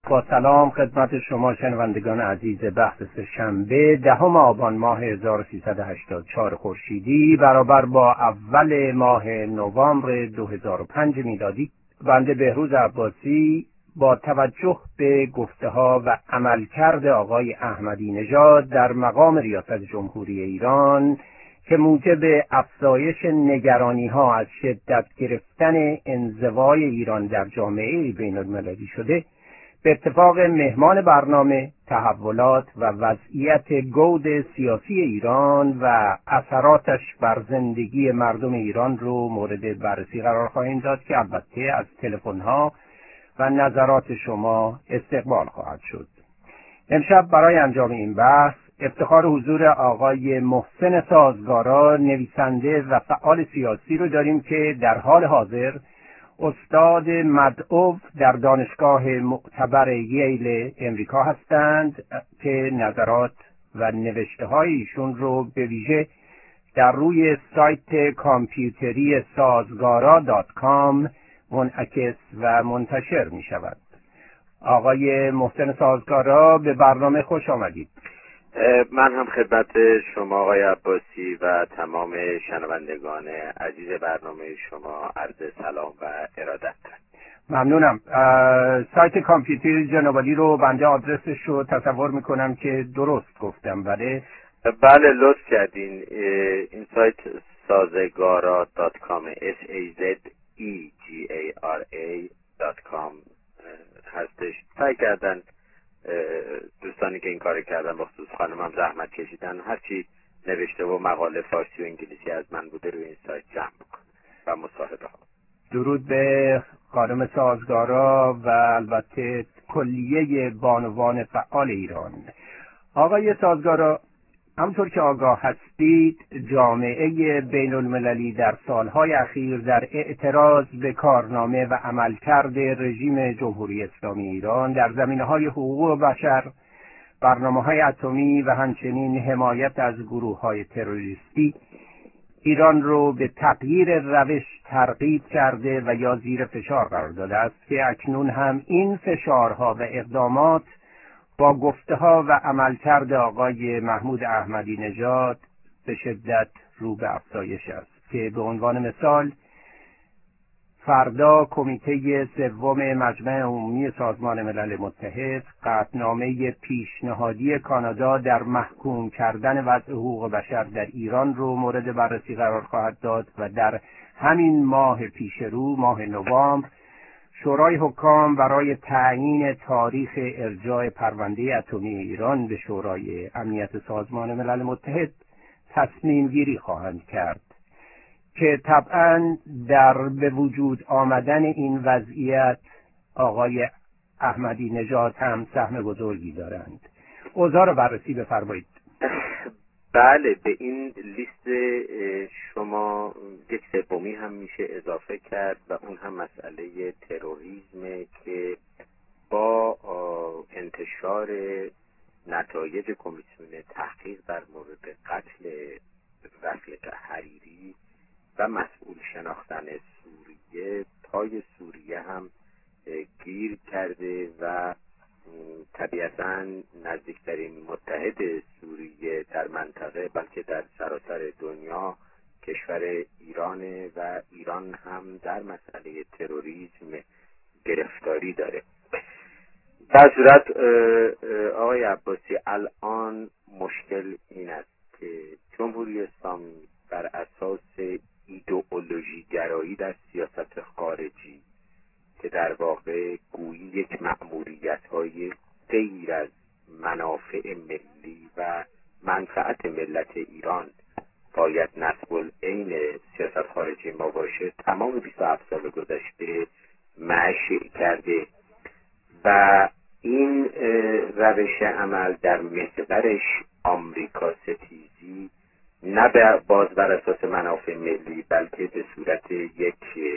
با سلام خدمت شما شنوندگان عزیز بحث سه‌شنبه 10 آبان ماه 1384 خورشیدی برابر با اول ماه نوامبر 2005 میلادی. بنده بهروز عباسی با توجه به گفته‌ها و عملکرد آقای احمدی نژاد در مقام ریاست جمهوری ایران که موجب افزایش نگرانی‌ها از شدت گرفتن انزوای ایران در جامعه بین‌المللی شده، به اتفاق مهمان برنامه تحولات و وضعیت گود سیاسی ایران و اثراتش بر زندگی مردم ایران رو مورد بررسی قرار خواهیم داد که البته از تلفن‌ها و نظرات شما استقبال خواهد شد. امشب برای انجام این بحث افتخار حضور آقای محسن سازگارا، نویسنده و فعال سیاسی رو داریم که در حال حاضر استاد مدعو در دانشگاه معتبر ییل امریکا هستند که نظرات و نوشته‌های ایشون رو به ویژه در روی سایت کامپیوتری سازگارا.com منعکس و منتشر می شود. آقای محسن سازگارا، به برنامه خوش آمدید. من هم خدمت شما آقای عباسی و تمام شنوندگان عزیز برنامه شما عرض سلام و ارادت دارم. ممنونم. سایت کامپیوتری جنابالی رو بنده آدرسش رو تصور میکنم که درست گفتم، بله لطف کردین. این سایت سازگارا.com SAZEGARA.com هستش. سعی کردن دوستانی که این کار کردن، بخصوص خانمم زحمت کشیدن هرچی نوشته و مقاله فارسی و انگلیسی از من بوده روی این سایت جمع بکنم و مصاحبه ها. درود به خانم سازگارا و البته کلیه بانوان فعال ایران. آقای سازگارا، همطور که آگاه هستید جامعه بین المللی در سالهای اخیر در اعتراض به کارنامه و عملکرد رژیم جمهوری اسلامی ایران در زمینه‌های حقوق بشر، برنامه‌های اتمی و همچنین حمایت از گروه‌های تروریستی ایران رو به تغییر روش ترغیب کرده و یا زیر فشار قرار داده است که اکنون هم این فشارها و اقدامات با گفته‌ها و عملکرد آقای محمود احمدی نژاد به شدت رو به افزایش است که به عنوان مثال فردا کمیته سوم مجمع عمومی سازمان ملل متحد قطعنامه پیشنهادی کانادا در محکوم کردن وضع حقوق بشر در ایران رو مورد بررسی قرار خواهد داد و در همین ماه پیش رو، ماه نوامبر، شورای حکام برای تعیین تاریخ ارجاع پرونده اتمی ایران به شورای امنیت سازمان ملل متحد تصمیم گیری خواهند کرد که طبعا در به وجود آمدن این وضعیت آقای احمدی نژاد هم سهم بزرگی دارند. اوضاع رو بررسی بفرمایید. بله، به این لیست شما یک سومی هم میشه اضافه کرد و اون هم مسئله تروریسم که با انتشار نتایج کمیسیون تحقیق در مورد قتل رفیق حریری و مسئول شناختن سوریه، پای سوریه هم گیر کرده و طبیعتاً نزدیکترین متحد سوریه در منطقه بلکه در سراسر دنیا کشور ایرانه و ایران هم در مسئله تروریسم گرفتاری داره. در صورت آقای عباسی، الان مشکل این است که جمهوری اسلامی بر اساس ایدئولوژی گرایی در سیاست خارجی که در واقع گویی یک مأموریت‌های غیر از منافع ملی و منفعت ملت ایران باید نصب العین سیاست خارجی ما باشه، تمام 27 سال گذشته معشی کرده و این روش عمل در محورش آمریکا ستیزی نه باز بر اساس منافع ملی بلکه به صورت یک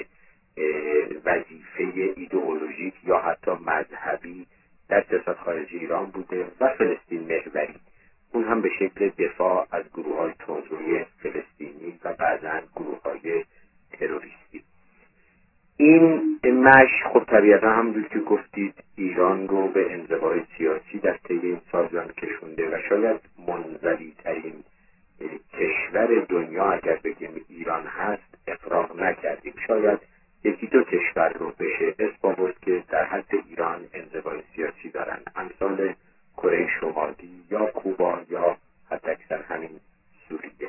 وظیفه ایدئولوژیک یا حتی مذهبی در سیاست خارجی ایران بوده و فلسطین محوری، اون هم به شکل دفاع از گروه‌های تندروی فلسطینی و بعضاً گروه‌های تروریستی. این مشی خب طبیعتا همونجور که گفتید ایران رو به انزوای سیاسی در طی این سال‌ها کشونده و شاید منزوی‌ترین کشور دنیا اگر بگیم ایران هست افراط نکردیم. شاید یکی دو کشور رو بشه اسم آورد که در حد ایران انزوای سیاسی دارن، امثال کره شمالی یا کوبا یا حتی اکثر همین سوریه.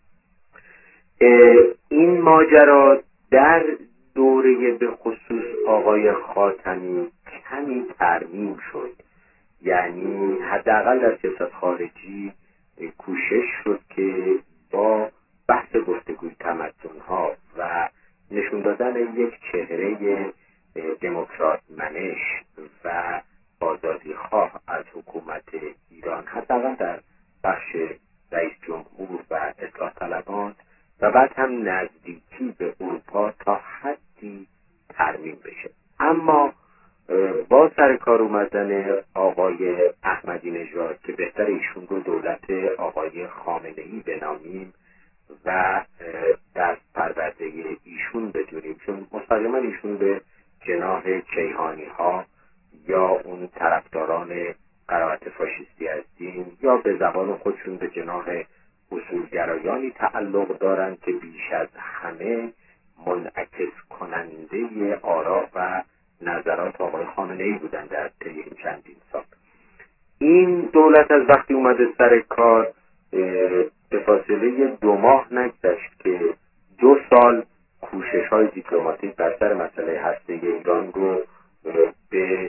این ماجرا در دوره به خصوص آقای خاتمی کمی ترمیم شد، یعنی حداقل در سیاست خارجی کوشش شد که با بحث گفتگوی تمدن‌ها و نشون دادن یک چهره دموکرات منش و آزادی خواه از حکومت ایران حداقل در بخش رئیس جمهور و اصلاح طلبان و بعد هم نزدیکی به اروپا تا حدی ترمیم بشه. اما با سر کار اومدن آقای احمدی نژاد که بهتر ایشون رو دولت آقای خامنه‌ای بنامیم و دست پرورده ایشون بدونیم، چون مستقیما ایشون به جناح کیهانی ها یا اون طرفداران قرائت فاشیستی هستین یا به زبان خودشون به جناح اصولگرایانی تعلق دارند که بیش از همه منعکس کننده آراء و نظرات آقای خامنه‌ای بودند در طی این چندین سال. این دولت از وقتی اومده سر کار به فاصله 2 ماه نگذشت که 2 سال کوشش‌های دیپلماتیک بر سر مسئله هسته ایران رو به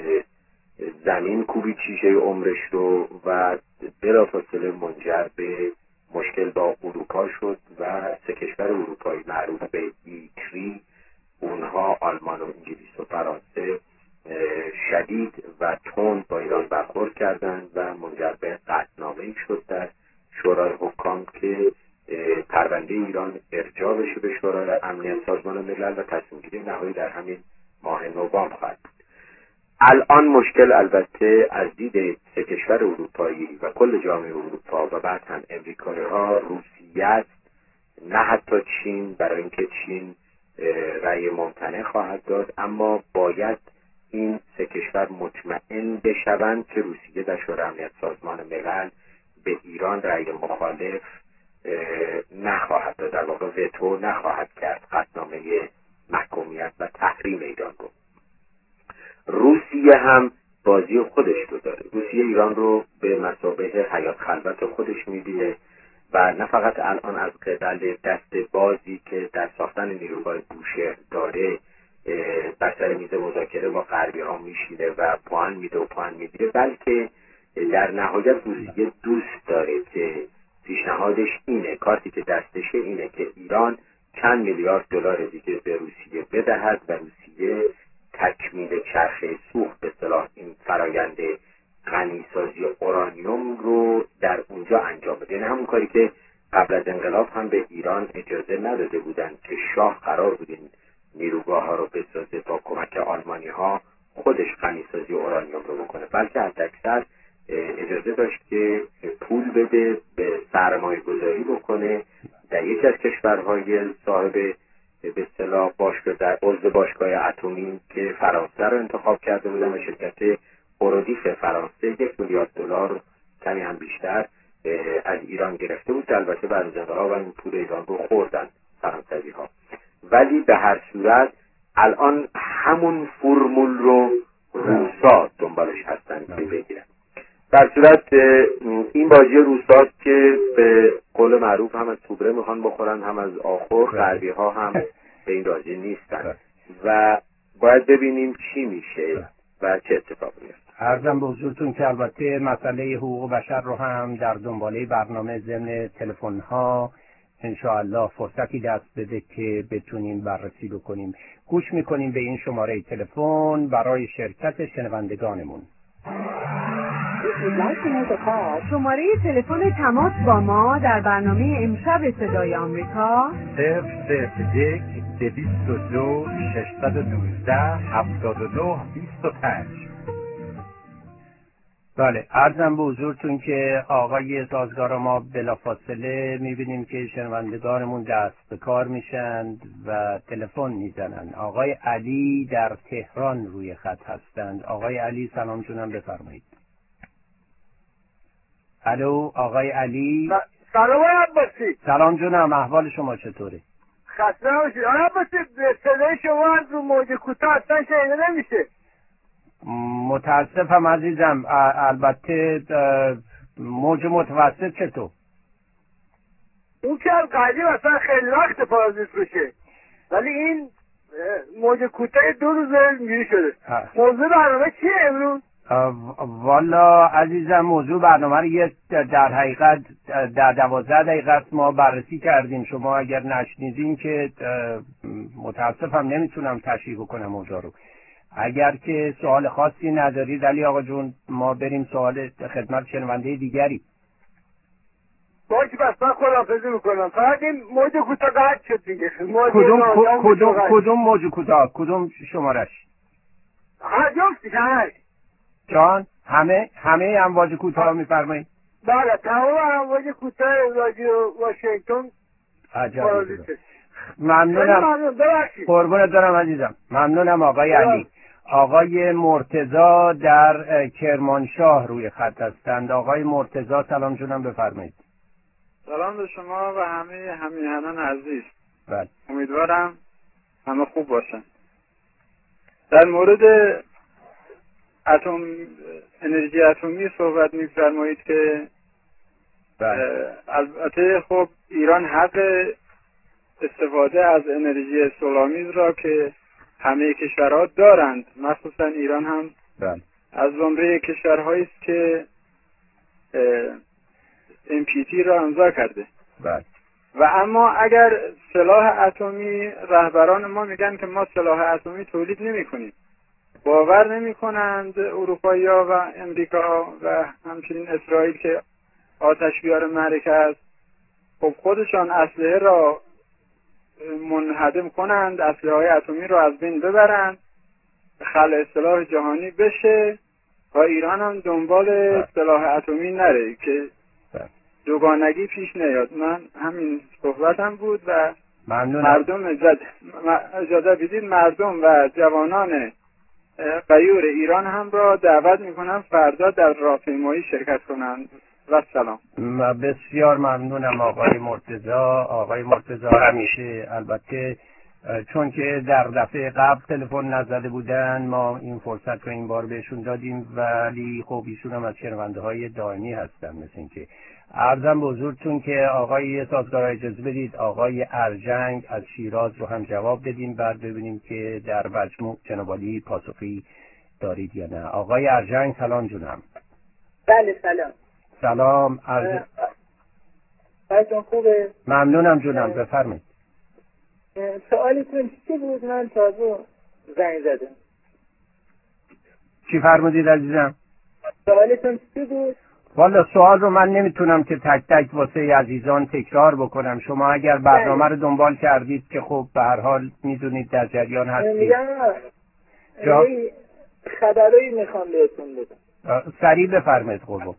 زمین کوبید، شیشه عمرش رو، و بلافاصله منجر به مشکل با اروپا شد و 3 کشور اروپایی معروف به E3، اونها آلمان و انگلیس و فرانسه، شدید و تند با ایران برخورد کردند و منجر به قطعنامه‌ای شد در شورای حکام که پرونده ایران ارجاع بشه به شورای امنیت سازمان ملل و تصمیم گیری نهایی در همین ماه نوامبر خواهد بود. الان مشکل البته از دید 3 کشور اروپایی و کل جامعه اروپا و بعد هم امریکایی‌ها روسیه است، نه حتی چین، برای اینکه چین رأی ممتنع خواهد داد، اما باید این 3 کشور مطمئن بشوند که روسیه در شورای امنیت سازمان ملل به ایران رأی مخالف نخواهد داد، در واقع وتو نخواهد کرد قطعنامه محکومیت و تحریم ایران رو. روسیه هم بازی خودش رو داره. روسیه ایران رو به مثابه حیات خلوت خودش می‌بینه و نه فقط الان از قبل دست بازی که در ساختن نیروهای بوشهر داره بر سر میز مذاکره با غربی‌ها میشینه و پوان میده و پوان میگیره، بلکه در نهایت روسیه دوست داره که پیشنهادش اینه، کارتی که دستشه اینه که ایران چند میلیارد دلار دیگه به روسیه بدهد و روسیه تکمیل چرخه سوخت به اصطلاح این فرایند غنیسازی اورانیوم رو در اونجا انجام بده. یعنی همون کاری که قبل از انقلاب هم به ایران اجازه نداده بودن که شاه قرار بود این نیروگاه ها رو بسازه با کمک آلمانی ها خودش غنیسازی اورانیوم رو بکنه، بلکه حداکثر اجازه داشت که پول بده، به سرمایه گذاری بکنه در یکی از کشورهای صاحب به اصطلاح عضو باشگاه اتمی که فرانسه رو انتخاب کرده بودن و شرکت اورودیف فرانسه 1 میلیارد دلار کمی هم بیشتر از ایران گرفته بود. البته بعد از انقلاب این پول ایران رو خوردن فرانسوی ها، ولی به هر صورت الان همون فرمول رو روسا دنبالش هستن که بگیرن. در صورت این بازی روساست که به قول معروف هم از توبره میخوان بخورن هم از آخر، غربی ها هم به این راضی نیستن و باید ببینیم چی میشه و چه اتفاقی میفته. عرضم به حضورتون که البته مسئله حقوق بشر رو هم در دنباله برنامه ضمن تلفن ها انشاءالله فرصتی دست بده که بتونیم بررسی بکنیم. گوش میکنیم به این شماره تلفن برای شرکت شنوندگانمون. شماره تلفن تماس با ما در برنامه امشب صدای آمریکا 001-202-612-79-25. بله، عرضم به حضورتون که آقای سازگار ما بلافاصله میبینیم که شنوندگانمون دست به کار میشن و تلفن میزنن. آقای علی در تهران روی خط هستند. آقای علی سلام جونم، بفرمایید. الو آقای علی. سلام آقای عباسی. سلام جونم، احوال شما چطوره؟ خسته نباشید آقای عباسی. صدای شما از رو موج کوتاه اصلا شنیده نمیشه. متاسفم عزیزم. البته موج متوسط چطور؟ اون که از قدیم اصلا خیلی وقت پارازیت بشه، ولی این موج کوتاه 2 روز اینجوری شده. موضوع برنامه چیه امروز؟ والا عزیزم، موضوع برنامه رو در حقیقت در 12 دقیقه است ما بررسی کردیم. شما اگر نشنیدین که متاسفم نمیتونم تشریح بکنم موضوع رو. اگر که سوال خاصی ندارید علی آقا جون، ما بریم سوال خدمت شنونده دیگری. باشه بس من خداحافظی میکنم. فقط این موج کوتاه قطع شد دیگه. کدوم موج کوتاه؟ کدوم شمارش؟ هر جفتش همش. جان همه امواج کوتاه میفرمایید؟ بله، تمام امواج کوتاه رادیو واشنگتن. عجب. ممنونم. قربونت دارم عزیزم. ممنونم آقای علی. آقای مرتضی در کرمانشاه روی خط هستند. آقای مرتضی سلام جونم، بفرمایید. سلام به شما و همه همیهنان عزیز. بله. امیدوارم همه خوب باشن. در مورد انرژی اتمی صحبت می‌فرمایید که البته خب ایران حق استفاده از انرژی صلح‌آمیز را که همه کشورها دارند، مخصوصا ایران هم از زمره کشورهایی است که NPT را امضا کرده. و اما اگر سلاح اتمی، رهبران ما میگن که ما سلاح اتمی تولید نمی‌کنیم. باور نمی‌کنند اروپایی‌ها و امریکا و همچنین اسرائیل که آتش بیار معرکه است. خب خودشان اسلحه را منهدم کنند، اسلحه‌های اتمی را از بین ببرند، خلع سلاح جهانی بشه و ایران هم دنبال سلاح اتمی نره که دوگانگی پیش نیاد. من همین صحبتم بود و مردم اجازه بدید مردم و جوانان غیور ایران هم را دعوت میکنم فردا در راهپیمایی شرکت کنند و سلام. بسیار ممنونم آقای مرتضی. آقای مرتضی همیشه، البته چون که در دفعه قبل تلفن نزده بودن ما این فرصت رو این بار بهشون دادیم، ولی خب ایشون هم از شنونده های دائمی هستن. مثل این که عرضم به حضورتون که آقای سازگار اجازه بدید آقای ارجنگ از شیراز رو هم جواب بدیم، بعد ببینیم که در مجموع جناب عالی پاسخی دارید یا نه. آقای ارجنگ سلام جونم. بله سلام. سلام. حالتون خوبه؟ ممنونم جونم، بفرمایید. سوالتون چی بود؟ من تازه زنگ زدم. چی فرمودید عزیزم؟ سوالتون چی بود؟ والا سوال رو من نمیتونم که تک تک واسه عزیزان تکرار بکنم. شما اگر برنامه رو دنبال کردید که خب به هر حال میدونید در جریان هستید. میگم خبرایی میخوام بهتون بدم. سریع بفرمایید قربان.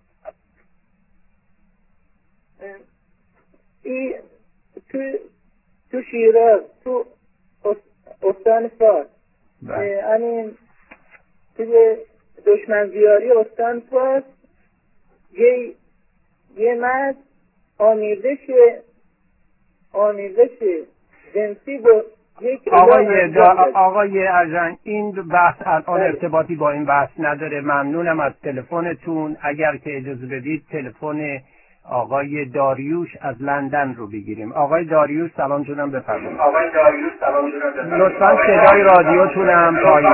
این تو شیراز، تو استان فارس، همین توی دشمنزیاری استان فارس یه مرد آمیزش جنسی با یک آقای ارجنگ، این بحث الان ارتباطی با این بحث نداره. ممنونم از تلفنتون. اگر که اجازه بدید تلفن آقای داریوش از لندن رو بگیریم. آقای داریوش سلام جونم، بفرمایید. لطفاً صدای رادیوتون هم پایین.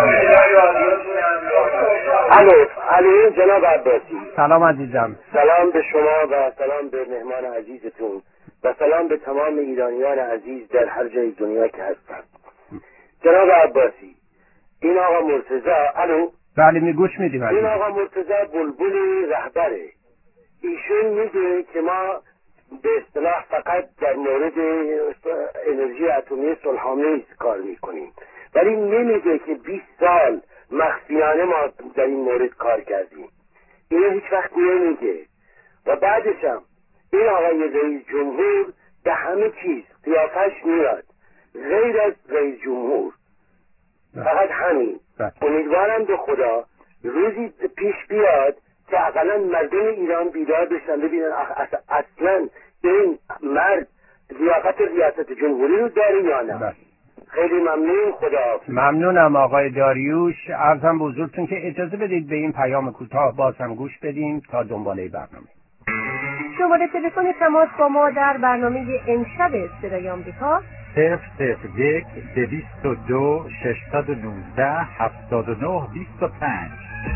الو جناب عباسی. سلام عزیزم. سلام به شما و سلام به مهمان عزیزتون و سلام به تمام ایرانیان عزیز در هر جای دنیا که هستند. جناب عباسی، این آقا مرتضی. الو. بله گوش میدیم. این آقا مرتضی بلبل رهبره. ایشون میگه که ما به اصطلاح فقط در مورد انرژی اتمی صلح‌آمیز کار میکنیم، ولی نمیگه که 20 سال مخفیانه ما در این مورد کار کردیم. اینو هیچ وقت نمیگه. و بعدش هم این آقای رئیس جمهور به همه چیز قیافش میاد غیر از رئیس جمهور، فقط همین. امیدوارم به خدا روزی پیش بیاد که اقلا مردم ایران بیدار بشن، ببینن اصلا این مرد لیاقت ریاست جمهوری رو داره یا نه. خیلی ممنون. خدا ممنونم آقای داریوش. عرضم به حضورتون که اجازه بدید به این پیام کوتاه باز هم گوش بدیم تا دنباله برنامه. شماره تلفن تماس با ما در برنامه امشب صدای آمریکا 001 202 619 79 25.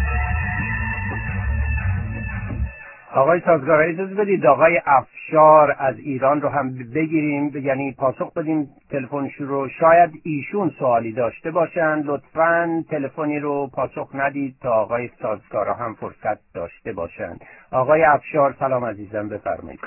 آقای سازگار اجازه بدید آقای افشار از ایران رو هم بگیریم، یعنی پاسخ بدیم تلفنشون رو. شاید ایشون سوالی داشته باشن. لطفاً تلفنی رو پاسخ ندید تا آقای سازگارا هم فرصت داشته باشن. آقای افشار سلام عزیزم، بفرمایید.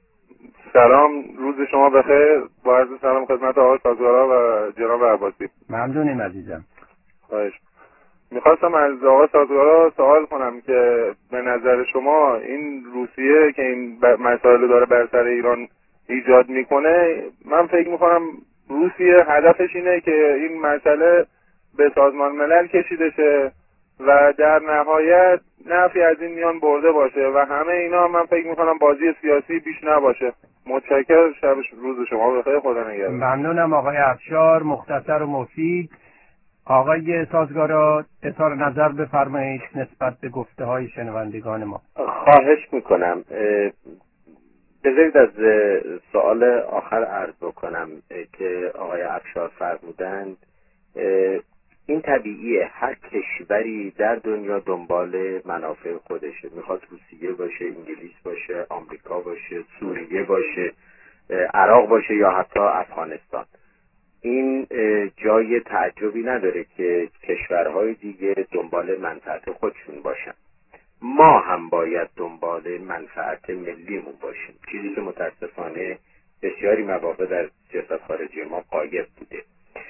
سلام، روز شما بخیر. با عرض سلام خدمت آقای سازگارا و جناب عباسی. ممنونیم عزیزم. خواهش. میخواستم از آقای سازگارا سوال کنم که به نظر شما این روسیه که این مسائل داره بر سر ایران ایجاد میکنه، من فکر میکنم روسیه هدفش اینه که این مسئله به سازمان ملل کشیده شه و در نهایت نفعی از این میان برده باشه و همه اینا من فکر میکنم بازی سیاسی بیش نباشه. متشکرم. شب روز شما بخیر. خدا نگهدار. ممنونم آقای افشار، مختصر و مفید. آقای سازگارا اظهار نظر بفرمایید نسبت به گفته های شنوندگان ما. خواهش میکنم. بذارید از سوال آخر عرض بکنم که آقای افشار فرمودند. این طبیعیه، هر کشوری در دنیا دنبال منافع خودشه. میخواد روسیه باشه، انگلیس باشه، آمریکا باشه، سوریه باشه، عراق باشه یا حتی افغانستان. این جای تعجبی نداره که کشورهای دیگه دنبال منفعت خودشون باشن. ما هم باید دنبال منفعت ملیمون باشیم، چیزی که متاسفانه بسیاری مواقع در سیاست خارجی ما غایب بوده.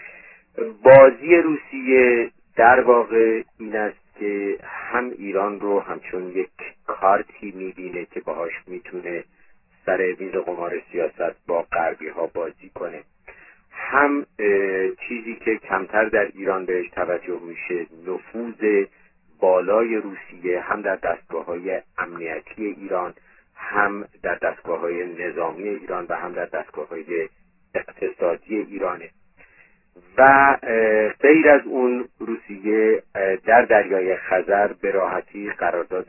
بازی روسیه در واقع این است که هم ایران رو همچون یک کارتی میبینه که باهاش میتونه سر میز قمار سیاست با غربی ها بازی کنه، هم چیزی که کمتر در ایران بهش توجه میشه، نفوذ بالای روسیه هم در دستگاه‌های امنیتی ایران، هم در دستگاه‌های نظامی ایران و هم در دستگاه‌های اقتصادی ایرانه. و غیر از اون روسیه در دریای خزر به راحتی قرارداد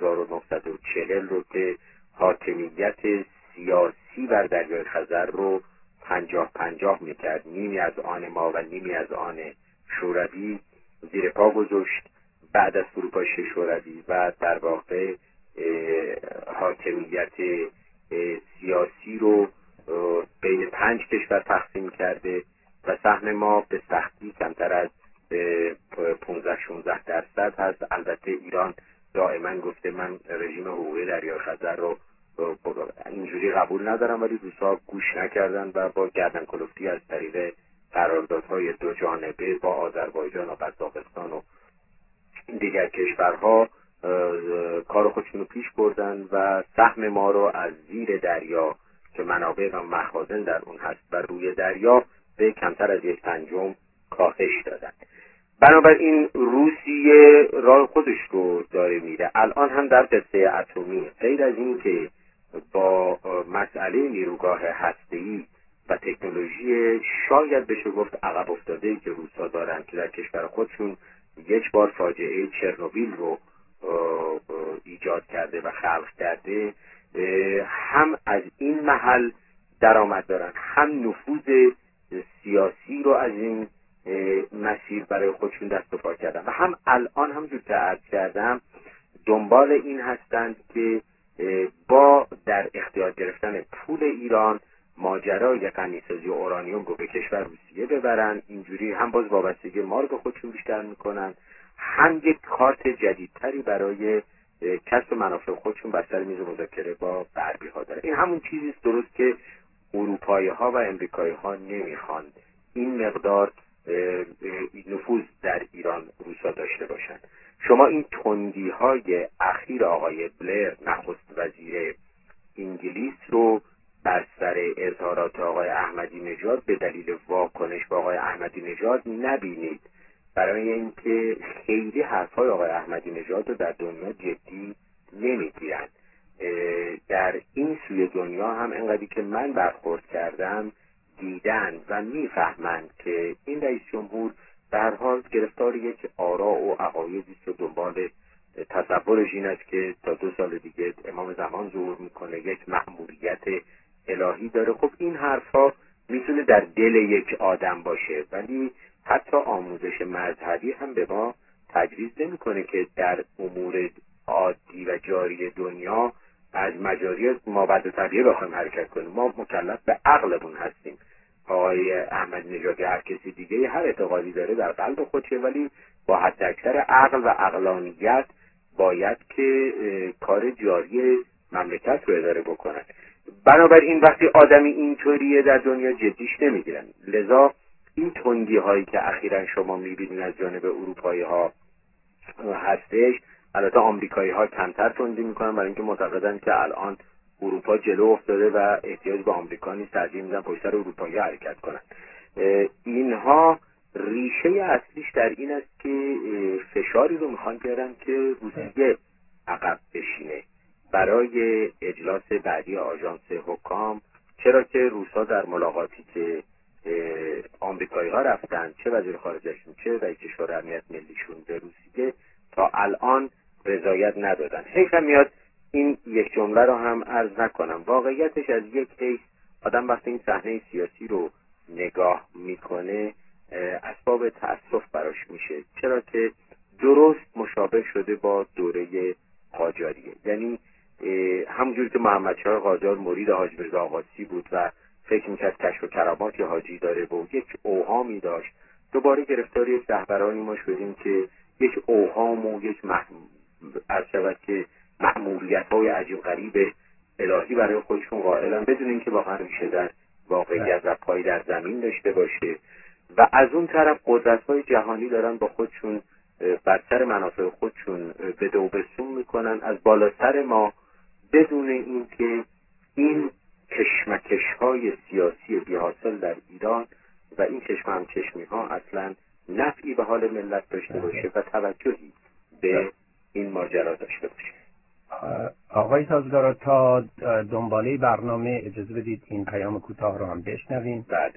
1940 رو که حاکمیت سیاسی بر دریای خزر رو 50-50 میکرد، نیمی از آن ما و نیمی از آن شوروی، زیر پا گذاشت بعد از فروپاشی شوروی و در واقع حاکمیت سیاسی رو بین 5 کشور تقسیم کرده و سهم ما به سختی کمتر از 15-16% هست. البته ایران دائما گفته من رژیم حقوقی دریای خزر رو اینجوری قبول ندارم، ولی روسا گوش نکردن و با گردن کلفتی از طریق قراردادهای 2 جانبه با آذربایجان و قزاقستان و دیگر کشورها کار خودشون رو پیش بردن و سهم ما رو از زیر دریا که منابع و مخازن در اون هست و روی دریا به کمتر از 1/5 کاهش دادن. بنابراین روسیه راه خودش رو داره میره. الان هم در قصه اتمی غیر از این که با مسئله نیروگاه هسته‌ای و تکنولوژی شاید بشه گفت عقب افتاده‌ای که روسا دارن که در کشور خودشون یک بار فاجعه چرنوبیل رو ایجاد کرده و خلق کرده، هم از این محل درآمد دارن، هم نفوذ سیاسی رو از این مسیر برای خودشون دست و پا کردن و هم الان همونجور که عرض کردم دنبال این هستند که با در اختیار گرفتن پول ایران ماجرای غنیسازی اورانیوم رو به کشور روسیه ببرن. اینجوری هم باز وابستگی ما رو به خودشون بیشتر میکنن، هم یک کارت جدیدتری برای کسب منافع خودشون بر سر میز مذاکره با غربی ها داره. این همون چیزیست درست که اروپایی ها و امریکایی ها نمیخوان این مقدار نفوذ در ایران روسا داشته باشند. شما این تندی‌های اخیر آقای بلر نخست وزیر انگلیس رو بر سر اظهارات آقای احمدی نژاد به دلیل واکنش به آقای احمدی نژاد نبینید، برای اینکه خیلی حرفای آقای احمدی نژاد رو در دنیا جدی نمیگیرن. در این سوی دنیا هم انقدری که من برخورد کردم دیدن و میفهمند که این رئیس جمهور در حال گرفتار یک آرا و عقایدی است و دنبال تصورش این است که تا 2 سال دیگه امام زمان ظهور میکنه، یک مأموریت الهی داره. خب این حرفا میتونه در دل یک آدم باشه، ولی حتی آموزش مذهبی هم به ما تجویز نمیکنه که در امور عادی و جاری دنیا از مجاری مابعد طبیعه بخوایم حرکت کنیم. ما مکلف به عقلمون هستیم. آقای احمدی نژاد هر کسی دیگه هر اعتقادی داره در قلب خودشه، ولی با حد اکثر عقل و عقلانیت باید که کار جاری مملکت رو اداره بکنن. بنابراین وقتی آدمی اینطوریه در دنیا جدیش نمیگیرن. لذا این تندی هایی که اخیراً شما میبینید از جانب اروپایی ها هستش، البته آمریکایی ها کمتر تندی میکنن برای اینکه معتقدن که الان اروپا جلو افتاده و احتیاج به آمریکا نیست، ترجیح میدن پشت سر اروپایی حرکت کنن. اینها ریشه اصلیش در این است که فشاری رو میخوان بیارن که روسیه عقب بشینه برای اجلاس بعدی آژانس حکام، چرا که روسا در ملاقاتی که آمریکایی ها رفتن، چه وزیر خارجهشون چه رئیس شورای امنیت ملیشون به روسیه، تا الان رضایت ندادن. حیف میاد این یک جمله رو هم عرض نکنم. واقعیتش از یک حیث آدم وقتی این صحنه سیاسی رو نگاه میکنه اسباب تأسف براش میشه، چرا که درست مشابه شده با دوره قاجاریه. یعنی همونجوری که محمد شاه قاجار مرید حاج میرزا آقاسی بود و فکر میکرد کشف و کرامات حاجی داره و یک اوهامی داشت، دوباره گرفتار یک رهبرانی ما شدیم که یک اوهام و یک که مأموریت‌های عجیب غریب الهی برای خودشون قائلن بدون اینکه واقعا ریشه در واقعیت و پای در زمین داشته باشه. و از اون طرف قدرت‌های جهانی دارن با خودشون بر سر منافع خودشون بده و بسون میکنن از بالا سر ما، بدون اینکه این کشمکش‌های سیاسی بی‌حاصل در ایران و این چشمی‌ها اصلا نفعی به حال ملت داشته باشه و توجهی به این ماجرا داشته باشه. آقای سازگارا، تا دنباله برنامه اجازه بدید این پیام کوتاه رو هم بشنویم. بله.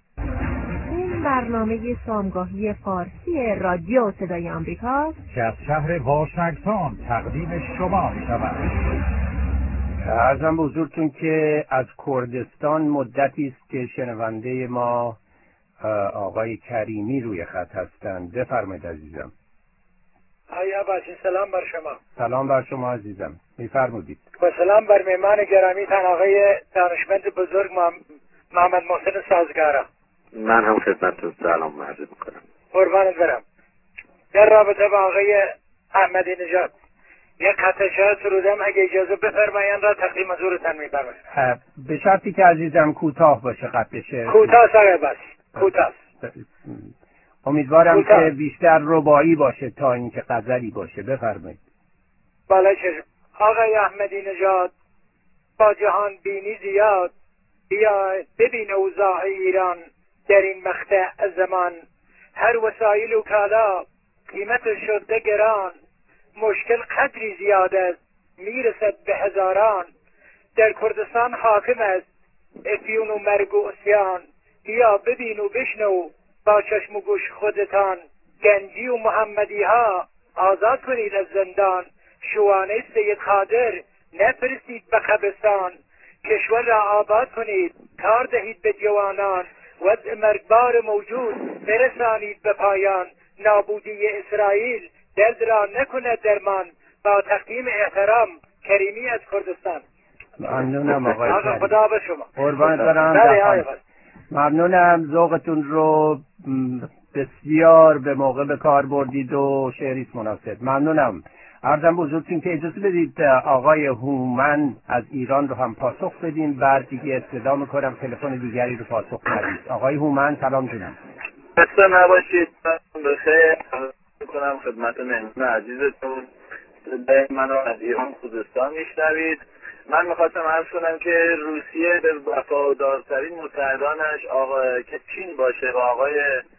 این برنامه شامگاهی فارسی رادیو صدای آمریکا که از شهر واشنگتن تقدیم شما می شود. عرضم به حضورتون که از کردستان مدتی است که شنونده ما آقای کریمی روی خط هستند. بفرمایید عزیزم. آیا باشی، سلام بر شما. سلام بر شما عزیزم، میفرمودید. و سلام بر مهمان گرامی تن آقای دانشمند بزرگ محمد محسن سازگارا. من هم خدمتتون سلام عرض میکنم. قربانت برم. در رابطه با آقای احمدی نژاد یک خط شاید سرودم، اگه اجازه بفرمایید را تقدیم حضورتان می‌فرمایید. به شرطی که عزیزم کوتاه باشه خط شعر. کوتاه آقای بس. کوتاه. امیدوارم که بیشتر رباعی باشه تا اینکه غزلی باشه. بفرمایید. بله چشم. آقای احمدی نژاد با جهان بینی زیاد، بیا ببین اوضاع ایران در این مقطع زمان. هر وسایل و کالا قیمت شده گران، مشکل قدری زیاد است میرسد به هزاران. در کردستان حاکم است افیون و مرگ و عصیان، بیا ببین و بشنو با چشم و گوش خودتان. گنجی و محمدی ها آزاد کنید از زندان، شوانه سید خادر نفرستید به قبرستان. کشور را آباد کنید، کار دهید به جوانان، وضع مرگبار موجود برسانید به پایان. نابودی اسرائیل درد را نکند درمان، با تقدیم احترام کریمی از کردستان. ممنونم آقای کریمی. خدا به شما. قربان برم. ممنونم، ذوقتون رو بسیار به موقع به کار بردید و شعریت مناسب. ممنونم. عرضم بزرگتون که اجازه بدید آقای هومن از ایران رو هم پاسخ بدیم، بعد دیگه صدا میکنم تلفن دیگری رو پاسخ ندید. آقای هومن سلام جونم. خسته نباشید. بخیر میکنم خدمت مهمان عزیزتون. صدای منو از ایران خوزستان میشنوید. من میخواستم عرض کنم که روسیه به وفادارترین متحدانش که چین باشه و آقای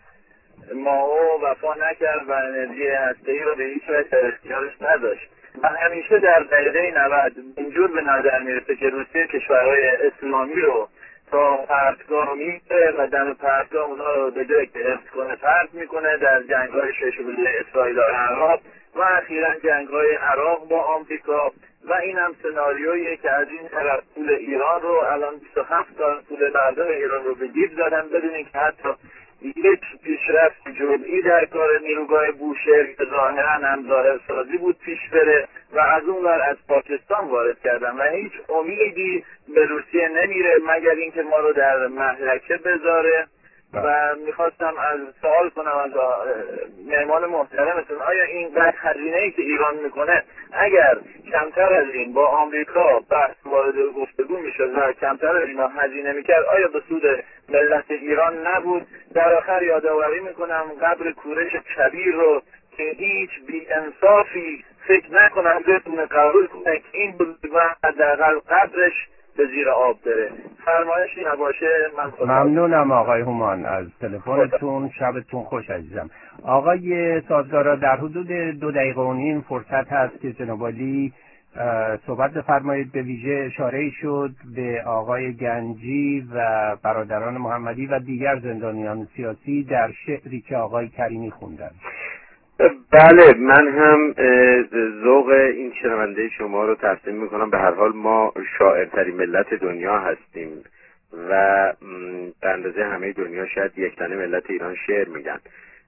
ماو وفا نکرد و انرژی هسته‌ای رو به هیچ وجه اختیارش نداشت. من همیشه در دقیقه 90 اینجور به نظر میرسه که روسیه کشورهای اسلامی رو تا پرتگاه میگیره و در پرتگاه اونا رو به جای که حفظ کنه پرت میکنه در جنگ‌های ششبیله اسرائیل و عراق و اخیراً جنگ‌های عراق با آمریکا و این هم سناریویی که از این طرف پول ایران رو الان 27 سال پول بردار ایران رو به جیب زدن بدون اینکه حتی یک پیشرفت جزئی در کار نیروگاه بوشهر که ظاهراً هم ظاهر سازی بود پیش بره و از اون ور از پاکستان وارد کردن و هیچ امیدی به روسیه نمیره مگر اینکه ما رو در مهلکه بذاره. و میخواستم از سوال کنم از مهمان محترمتون، آیا این هزینه‌ای که ایران میکنه اگر کمتر از این با آمریکا بحث وارد گفتگو میشد و کمتر از این هزینه میکرد آیا به سود ملت ایران نبود؟ در آخر یادآوری میکنم قبر کوروش کبیر رو که هیچ بی انصافی فکر نکنم بتونه قبول کنه که این بود و حداقل قبرش به زیر آب بره. فرمایشی نباشه من ممنونم آقای هومان از تلفنتون. شبتون خوش عزیزم. آقای سازگارا در حدود 2 دقیقه و نیم فرصت هست که جناب عالی صحبت بفرمایید. به ویژه اشاره شد به آقای گنجی و برادران محمدی و دیگر زندانیان سیاسی در شعری که آقای کریمی خوندن. بله، من هم ذوق این شنونده شما رو تسلیم میکنم. به هر حال ما شاعرترین ملت دنیا هستیم و به اندازه همه دنیا شاید یک تنه ملت ایران شعر میگن،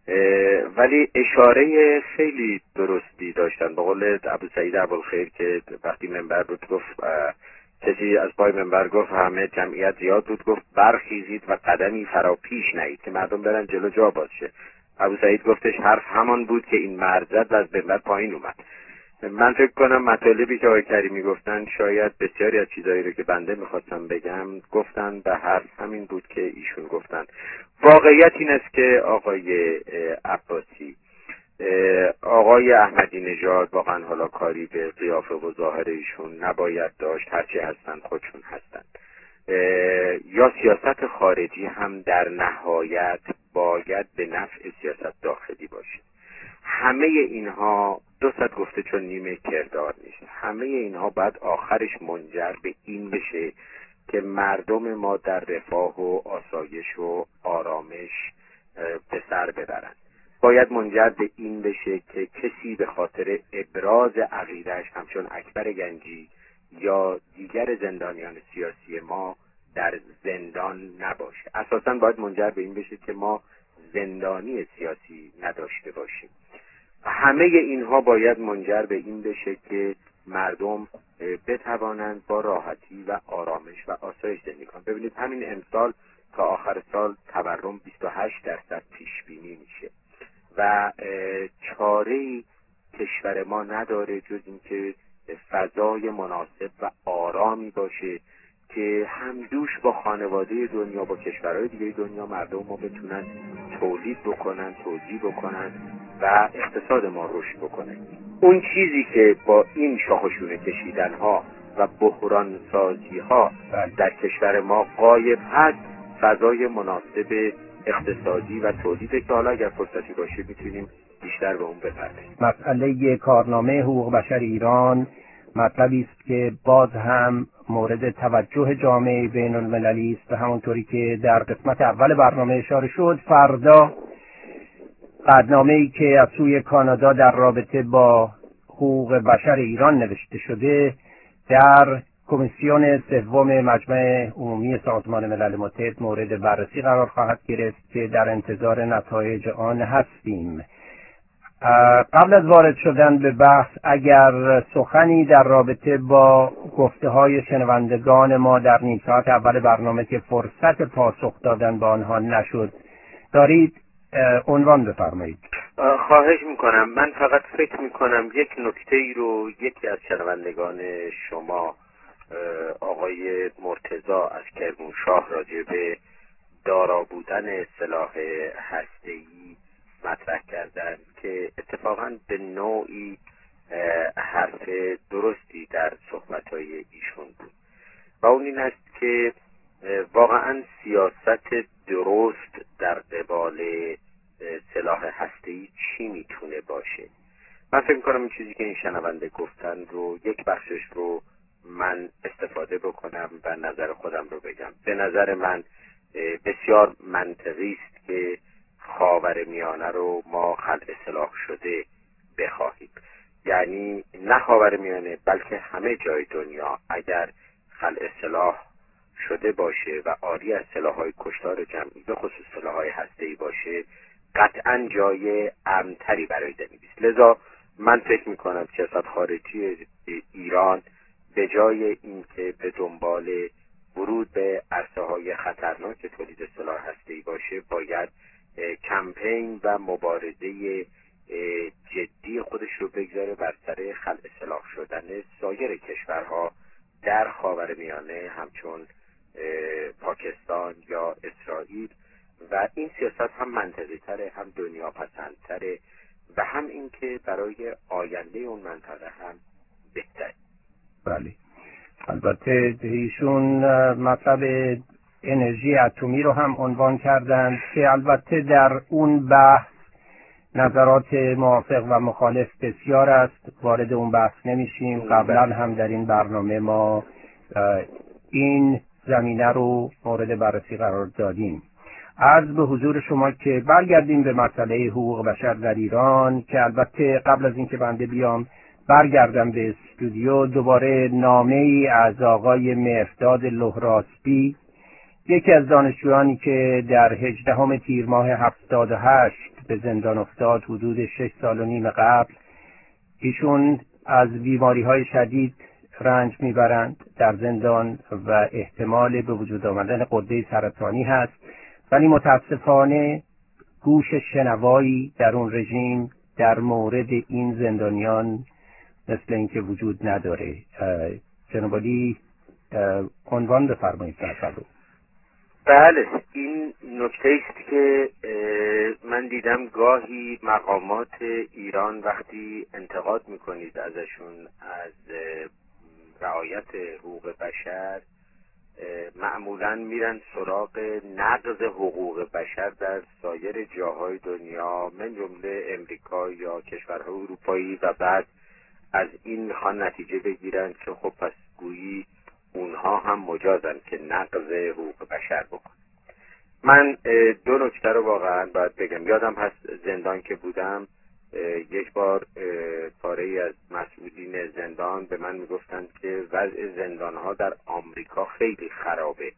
ولی اشاره خیلی درستی داشتن. به قول ابوسعید ابوالخیر که وقتی منبر بود گفت، کسی از پای منبر گفت همه جمعیت زیاد بود، گفت برخیزید و قدمی فرا پیش نهید که مردم برن جلو جا باز شه. ابوسعید گفتش حرف همان بود که این مرد زد و از منبر پایین اومد. من فکر کنم مطالبی که آقای کریمی گفتن شاید بسیاری از چیزایی رو که بنده میخواستم بگم گفتن، به حرف همین بود که ایشون گفتن. واقعیت این است که آقای عباسی، آقای احمدی نژاد واقعا حالا کاری به قیافه و ظاهر ایشون نباید داشت، هرچی هستن خودشون هستن. یا سیاست خارجی هم در نهایت باید به نفع سیاست داخلی باشه. همه اینها 200 گفته چون نیمه کردار نیست. همه اینها باید آخرش منجر به این بشه که مردم ما در رفاه و آسایش و آرامش به سر ببرن. باید منجر به این بشه که کسی به خاطر ابراز عقیده‌اش همچون اکبر گنجی یا دیگر زندانیان سیاسی ما در زندان نباشه. اساساً باید منجر به این بشه که ما زندانی سیاسی نداشته باشیم. همه اینها باید منجر به این بشه که مردم بتوانند با راحتی و آرامش و آسایش زندگی کنند. ببینید همین امسال تا آخر سال تورم 28% پیش بینی میشه و چاره‌ای کشور ما نداره جز اینکه فضای مناسب و آرامی باشه که همدوش با خانواده دنیا، با کشورهای دیگه دنیا مردم ما بتونن تولید بکنن، توزیع بکنن و اقتصاد ما رشد بکنه. اون چیزی که با این شاخشونه کشیدن ها و بحران سازی ها در کشور ما غایب هست، فضای مناسب اقتصادی و تولیده که حالا اگر فرصتی باشه میتونیم بیشتر به اون بپردازیم. مسئله کارنامه حقوق بشر ایران مطلبی است که باز هم مورد توجه جامعه بین المللی است و همونطوری که در قسمت اول برنامه اشاره شد، فردا قطعنامه‌ای که از سوی کانادا در رابطه با حقوق بشر ایران نوشته شده در کمیسیون سوم مجمع عمومی سازمان ملل متحد مورد بررسی قرار خواهد گرفت که در انتظار نتایج آن هستیم. قبل از وارد شدن به بحث اگر سخنی در رابطه با گفته‌های شنوندگان ما در نیم ساعت اول برنامه که فرصت پاسخ دادن به آنها نشد دارید عنوان بفرمایید. خواهش میکنم. من فقط فکر میکنم یک نکته‌ای رو یکی از شنوندگان شما آقای مرتضی از کرمانشاه راجع به دارا بودن سلاح هسته‌ای مطرح کردن که اتفاقا به نوعی حرف درستی در صحبت‌های ایشون بود و اون این است که واقعا سیاست درست در قبال سلاح هسته‌ای چی میتونه باشه. من فکر می‌کنم این چیزی که این شنونده گفتن رو یک بخشش رو من استفاده بکنم و نظر خودم رو بگم. به نظر من بسیار منطقی است که خاورمیانه رو ما خلع سلاح شده بخواهیم. یعنی نه خاورمیانه بلکه همه جای دنیا اگر خلع سلاح شده باشه و عاری از سلاح‌های کشتار جمعی به خصوص سلاح‌های هسته‌ای باشه قطعاً جای امن‌تری برای زندگی است. لذا من فکر می‌کنم سیاست خارجی ایران به جای اینکه به دنبال ورود به عرصه‌های خطرناک تولید سلاح هسته‌ای باشه باید کمپین و مبارزه جدی خودش رو بگذاره بر سر خلع سلاح شدن سایر کشورها در خاورمیانه همچون پاکستان یا اسرائیل و این سیاست هم منطقی تره، هم دنیا پسندتره و هم اینکه برای آینده اون منطقه هم بهتره. بله، البته ایشون مطلب انرژی اتمی رو هم عنوان کردند که البته در اون بحث نظرات موافق و مخالف بسیار است، وارد اون بحث نمیشیم. قبلا هم در این برنامه ما این زمینه رو مورد بررسی قرار دادیم. عرض به حضور شما که برگردیم به مسئله حقوق بشر در ایران که البته قبل از اینکه بنده بیام برگردم به استودیو دوباره نامه‌ای از آقای مهرداد لهراسبی، یکی از دانشجویانی که در 18 تیر ماه 78 به زندان افتاد حدود 6 سال و نیم قبل. ایشون از بیماری‌های شدید رنج میبرند در زندان و احتمال به وجود آمدن غده سرطانی هست، ولی متاسفانه گوش شنوایی در اون رژیم در مورد این زندانیان مثل اینکه وجود نداره. جناب عالی عنوان بفرمایید رو. بله، این نکته است که من دیدم گاهی مقامات ایران وقتی انتقاد میکنید ازشون از رعایت حقوق بشر معمولاً میرن سراغ نقض حقوق بشر در سایر جاهای دنیا من جمله امریکا یا کشورهای اروپایی و بعد از این میخوان نتیجه بگیرن که خب پس گویی اونها هم مجازن که نقض حقوق بشر بکن. من دو نکته رو واقعا باید بگم. یادم هست زندان که بودم یک بار پاره‌ای از مسئولین زندان به من میگفتند که وضع زندان‌ها در آمریکا خیلی خرابه،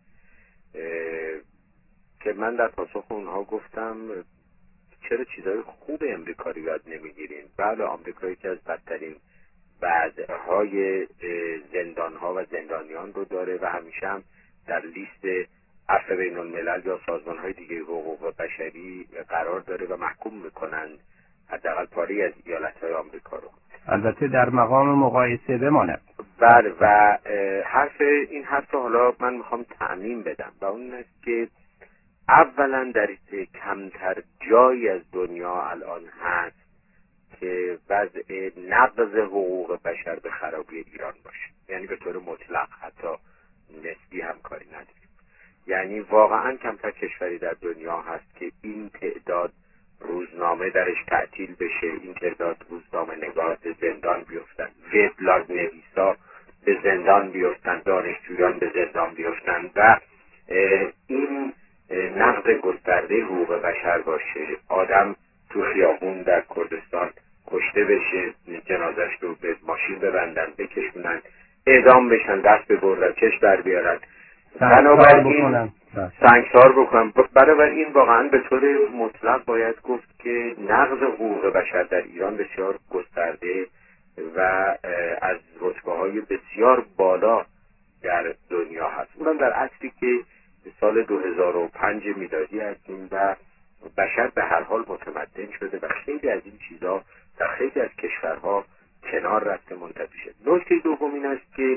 که من در پاسخ اونها گفتم چرا چیزای خوب امریکا رو یاد نمیگیرین؟ بله، آمریکا یکی از بدترین وضعهای زندان‌ها و زندانیان رو داره و همیشه هم در لیست عفو بین الملل یا سازمان‌های دیگه حقوق بشری قرار داره و محکوم میکنند حداقل پاری از ایالت‌های آمریکا رو. البته در مقام مقایسه بماند. بله، و این حرف حالا من میخوام تعمیم بدم و اون است که اولا در کمتر جایی از دنیا الان هست که وضع نقض حقوق بشر به خرابی ایران باشه، یعنی به طور مطلق، حتی نسبی هم کاری نداریم. یعنی واقعا کمتر کشوری در دنیا هست که این تعداد روزنامه درش تعطیل بشه، این تعداد روزنامه نگار به زندان بیفتن، وبلاگ نویسا به زندان بیفتن، دانشجویان به زندان بیفتن و این نقض گسترده حقوق بشر باشه. آدم تو خیابون در کردستان کشته بشه، جنازش رو به ماشین ببندن، بکشونن، اعدام بشن، دست ببرن، چشم در بیارن، بنابراین سنگسار بکنن. بنابراین واقعا به طور مطلق باید گفت که نقض حقوق بشر در ایران بسیار گسترده و از رتبه‌های بسیار بالا در دنیا هست. اونم در عصری که سال 2005 میلادی هستیم و بشر به هر حال متمدن شده و خیلی از این چیزها در خیلی از کشورها کنار رفته، منتفی شده. نکته دوم این است که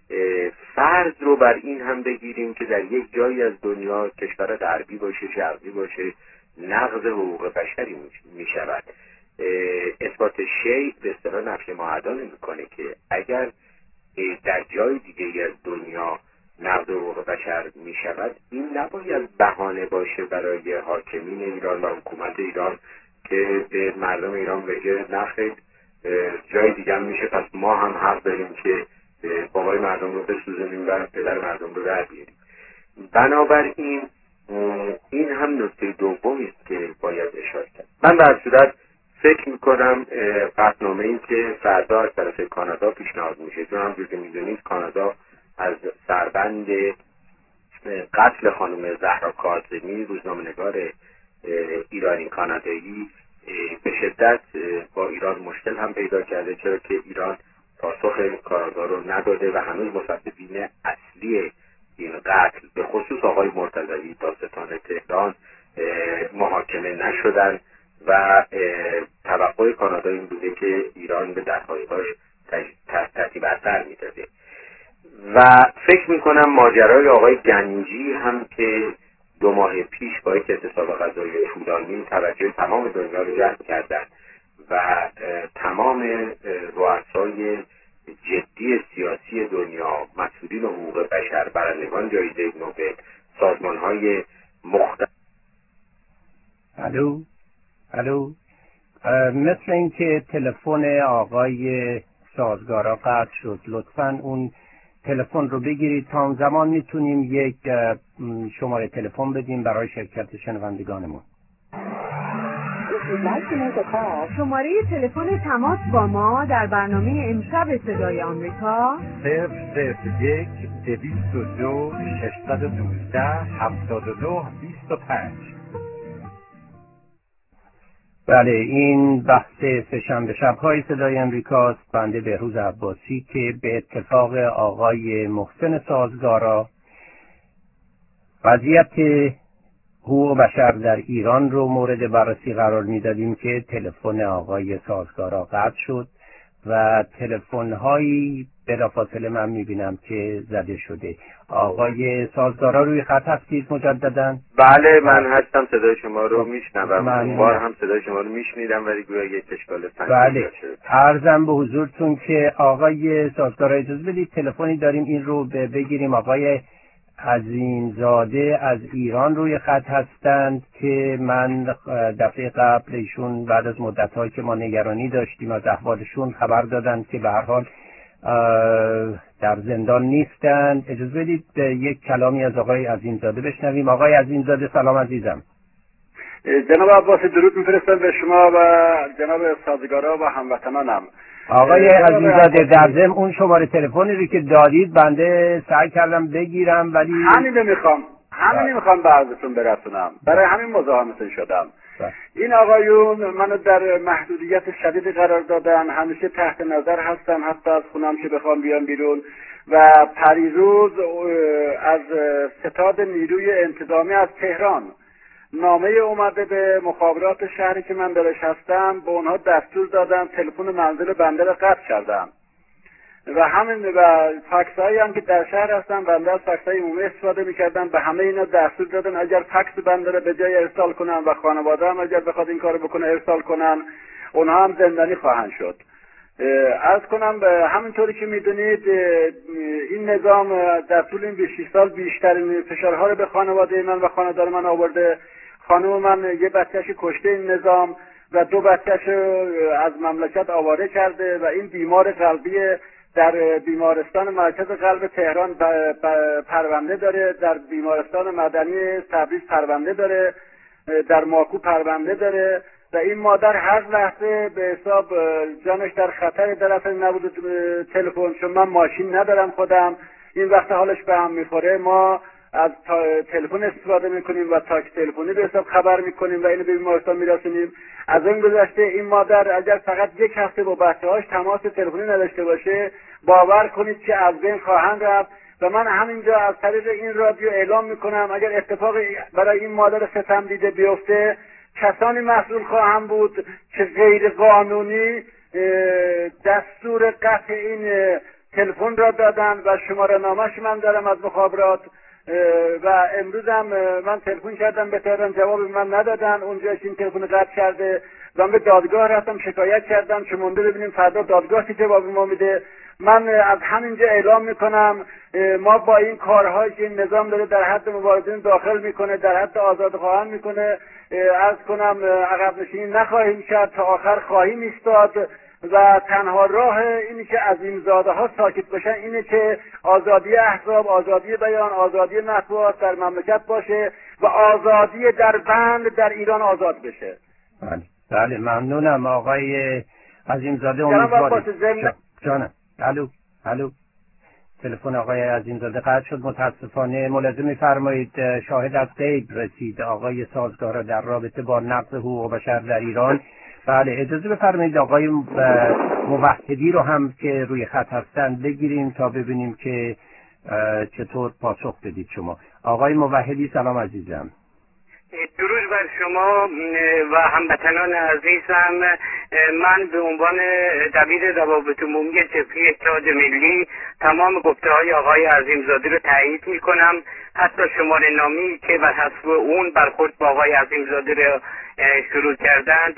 فرض رو بر این هم بگیریم که در یک جایی از دنیا، کشور غربی باشه شرقی باشه، نقض حقوق بشری می شود. اثبات شیء به اصطلاح نفی معدا نمی‌کنه که اگر در جای دیگه از دنیا نقض حقوق بشر می شود، این نباید بهانه باشه برای حاکمین ایران و حکومت ایران که به مردم ایران بگه نخیر جای دیگه هم میشه، پس ما هم حق داریم که بابای مردم رو بسوزونیم و پدر مردم رو در بیاریم. بنابراین این هم نکته دومی است که باید اشاره کرد. من به هر صورت فکر میکنم قطعنامه‌ای که فردا از طرف کانادا پیشنهاد میشه، چون همونجور که میدونید کانادا از سربند قتل خانم زهرا کاظمی، روزنامه‌نگار ایرانی کانادایی، به شدت با ایران مشکل هم پیدا کرده، چرا که ایران پاسخ کانادا رو نداده و هنوز مسببین اصلی این قتل به خصوص آقای مرتضوی دادستان تهران محاکمه نشدن و توقع کانادا این بوده که ایران به درخواستاش ترتیب اثر میداده. و فکر میکنم ماجرای آقای گنجی هم که 2 ماه پیش با یک اعتصاب غذایی طولانی توجه تمام دنیا رو جلب کردن و تمام رؤسای جدی سیاسی دنیا، مسئولین حقوق بشر، برندگان جایزه نوبل، سازمان‌های مختلف. الو مثل اینکه تلفن آقای سازگارا قطع شد. لطفاً اون تلفن رو بگیرید تا اون زمان میتونیم یک شماره تلفن بدیم برای شرکت شنوندگانمون. شماره تلفن تماس با ما در برنامه امشب صدای آمریکا 001 202 612 7225. بله، این بحث سه‌شنبه شب‌های صدای امریکاست. بنده بهروز عباسی که به اتفاق آقای محسن سازگارا وضعیت حقوق بشر در ایران رو مورد بررسی قرار میدادیم که تلفن آقای سازگارا قطع شد و تلفن‌هایی بلافاصله من میبینم که زده شده. آقای سازگارا روی خط هستید مجدداً؟ بله من هستم، صدای شما رو میشنوم. اون بار هم صدای شما رو میشنیدم ولی گویا یک اشکال فنی بله. عرضم به حضورتون که آقای سازگارا اجازه بدید تلفنی داریم این رو بگیریم. آقای عظیمزاده از ایران روی خط هستند که من دفعه قبل ایشون بعد از مدت‌هایی که ما نگرانی داشتیم از احوالشون خبر دادند که به هر حال در زندان نیستند. اجازه بدید یک کلامی از آقای عظیمزاده بشنویم. آقای عظیمزاده سلام عزیزم. جناب عباسی درود میفرستم به شما و جناب سازگارا و هموطنانم. آقای عزیزاده در ضمن اون شماره تلفنی رو که دادید بنده سعی کردم بگیرم ولی همین میخوام به عرضتون برسونم، برای همین مزاحمتون شدم. این آقایون منو در محدودیت شدید قرار دادن، همیشه تحت نظر هستم، حتی از خونم که بخوام بیام بیرون. و پریروز از ستاد نیروی انتظامی از تهران نامه اومده به مخابرات شهری که من درش هستم، به اونها دستور دادن تلفن منزل بنده رو قطع کردن و همین و فکسایی هم که در شهر هستن بنده از فکسای عمومی استفاده میکردن، به همه اینا دستور دادن اگر فکس بنده رو به جای ارسال کنن و خانواده هم اگر بخواد این کارو بکنه ارسال کنن، اونها هم زندانی خواهند شد. عرض کنم همینطوری که میدونید این نظام در طول این 26 سال بیشترین فشارها رو به خانواده من و خانواده من آورده. خانم من یه بچه‌ش کشته این نظام و 2 بچه‌ش از مملکت آواره کرده و این بیمار قلبی در بیمارستان مرکز قلب تهران پرونده داره، در بیمارستان مدنی تبریز پرونده داره، در ماکو پرونده داره و این مادر هر لحظه به حساب جانش در خطر در اصل نبوده تلفن، چون من ماشین ندارم خودم، این وقت حالش به هم میخوره ما از تلفن استفاده میکنیم و تاکسی تلفنی به حساب خبر میکنیم و اینو به بیمارستان میرسونیم. از این گذشته این مادر اگر فقط 1 هفته با بچه‌هاش تماس تلفنی نداشته باشه باور کنید که از بین خواهند رفت. و من همینجا از طریق این رادیو اعلام میکنم اگر اتفاق برای این مادر ستم دیده بیفته کسانی مسئول خواهم بود که غیر قانونی دستور قطع این تلفن را دادن و شماره نامش من دارم از مخابرات و امروز هم من تلفن کردم به تهران، جواب من ندادن. اونجاش این تلفن قطع کرده و به دادگاه رفتم شکایت کردم که مونده ببینیم فردا دادگاه که جواب ما میده. من از همینجا اعلام میکنم ما با این کارهایی که این نظام داره در حد مبارزین داخل میکنه، در حد آزادخواهان میکنه، عرض کنم عقب نشینی نخواهیم کرد، تا آخر خواهیم ایستاد و تنها راه اینی که عظیمزاده ها ساکت بشن اینه که آزادی احزاب، آزادی بیان، آزادی مطبوعات در مملکت باشه و آزادی در بند در ایران آزاد بشه. بله ممنونم آقای عظیمزاده. امیدوارم جانم. الو تلفن آقای عظیمزاده قطع شد متاسفانه. ملاحظه می‌فرمایید شاهد از غیب رسید آقای سازگارا در رابطه با نقض حقوق بشر در ایران. بله اجازه بفرمایید آقای موحدی رو هم که روی خط هستن بگیریم تا ببینیم که چطور پاسخ بدید شما. آقای موحدی سلام عزیزم. درود بر شما و هموطنان عزیزم. من به عنوان دبیر روابط عمومی جبهه اتحاد ملی تمام گفته‌های آقای عظیمزاده رو تایید می‌کنم، حتی شماره نامی که بر حسب اون برخورد با آقای عظیمزاده رو شروع کردند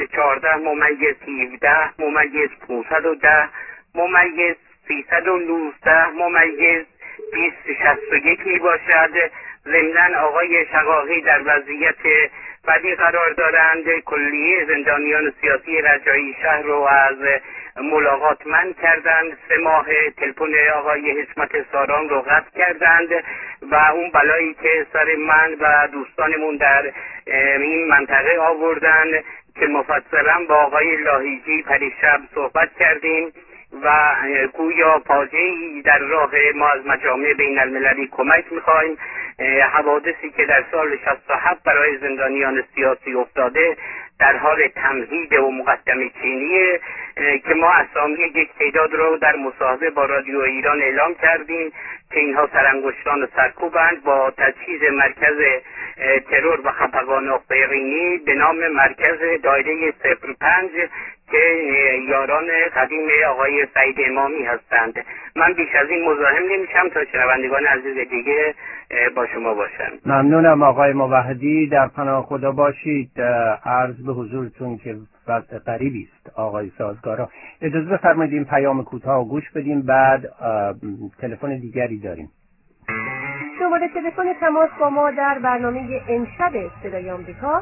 14-17-319-319-2061 می باشد. ضمناً آقای شقاقی در وضعیت بدی قرار دارند. کلیه زندانیان سیاسی رجایی شهر رو از ملاقات منع کردند. 3 ماه تلفن آقای حشمت ساران رو قطع کردند و اون بلایی که سر من و دوستانمون در این منطقه آوردن که مفصلا با آقای لاهیجی پریشب صحبت کردیم و گویا پاجه‌ای در راه ما از مجامع بین المللی کمک می‌خوایم. حوادثی که در سال 67 برای زندانیان سیاسی افتاده در حال تمهید و مقدمه چینیه که ما اسامی یک تعداد رو در مصاحبه با رادیو ایران اعلام کردیم که اینها سرانگشتان و سرکوبند با تجهیز مرکز ترور و خفقان آفرینی به نام مرکز دایره 05 که یاران قدیم آقای سعید امامی هستند. من بیش از این مزاحم نمیشم تا شنوندگان عزیز دیگه با شما باشم. ممنونم آقای موحدی، در پناه خدا باشید. عرض به حضورتون که وضع غریبی است آقای سازگارا. اجازه بفرمایید این پیام کوتاه گوش بدیم، بعد تلفن دیگری داریم. شماره تلفن تماس با ما در برنامه امشب صدای آمریکا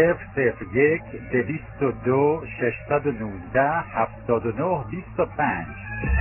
001-202-619-79-25.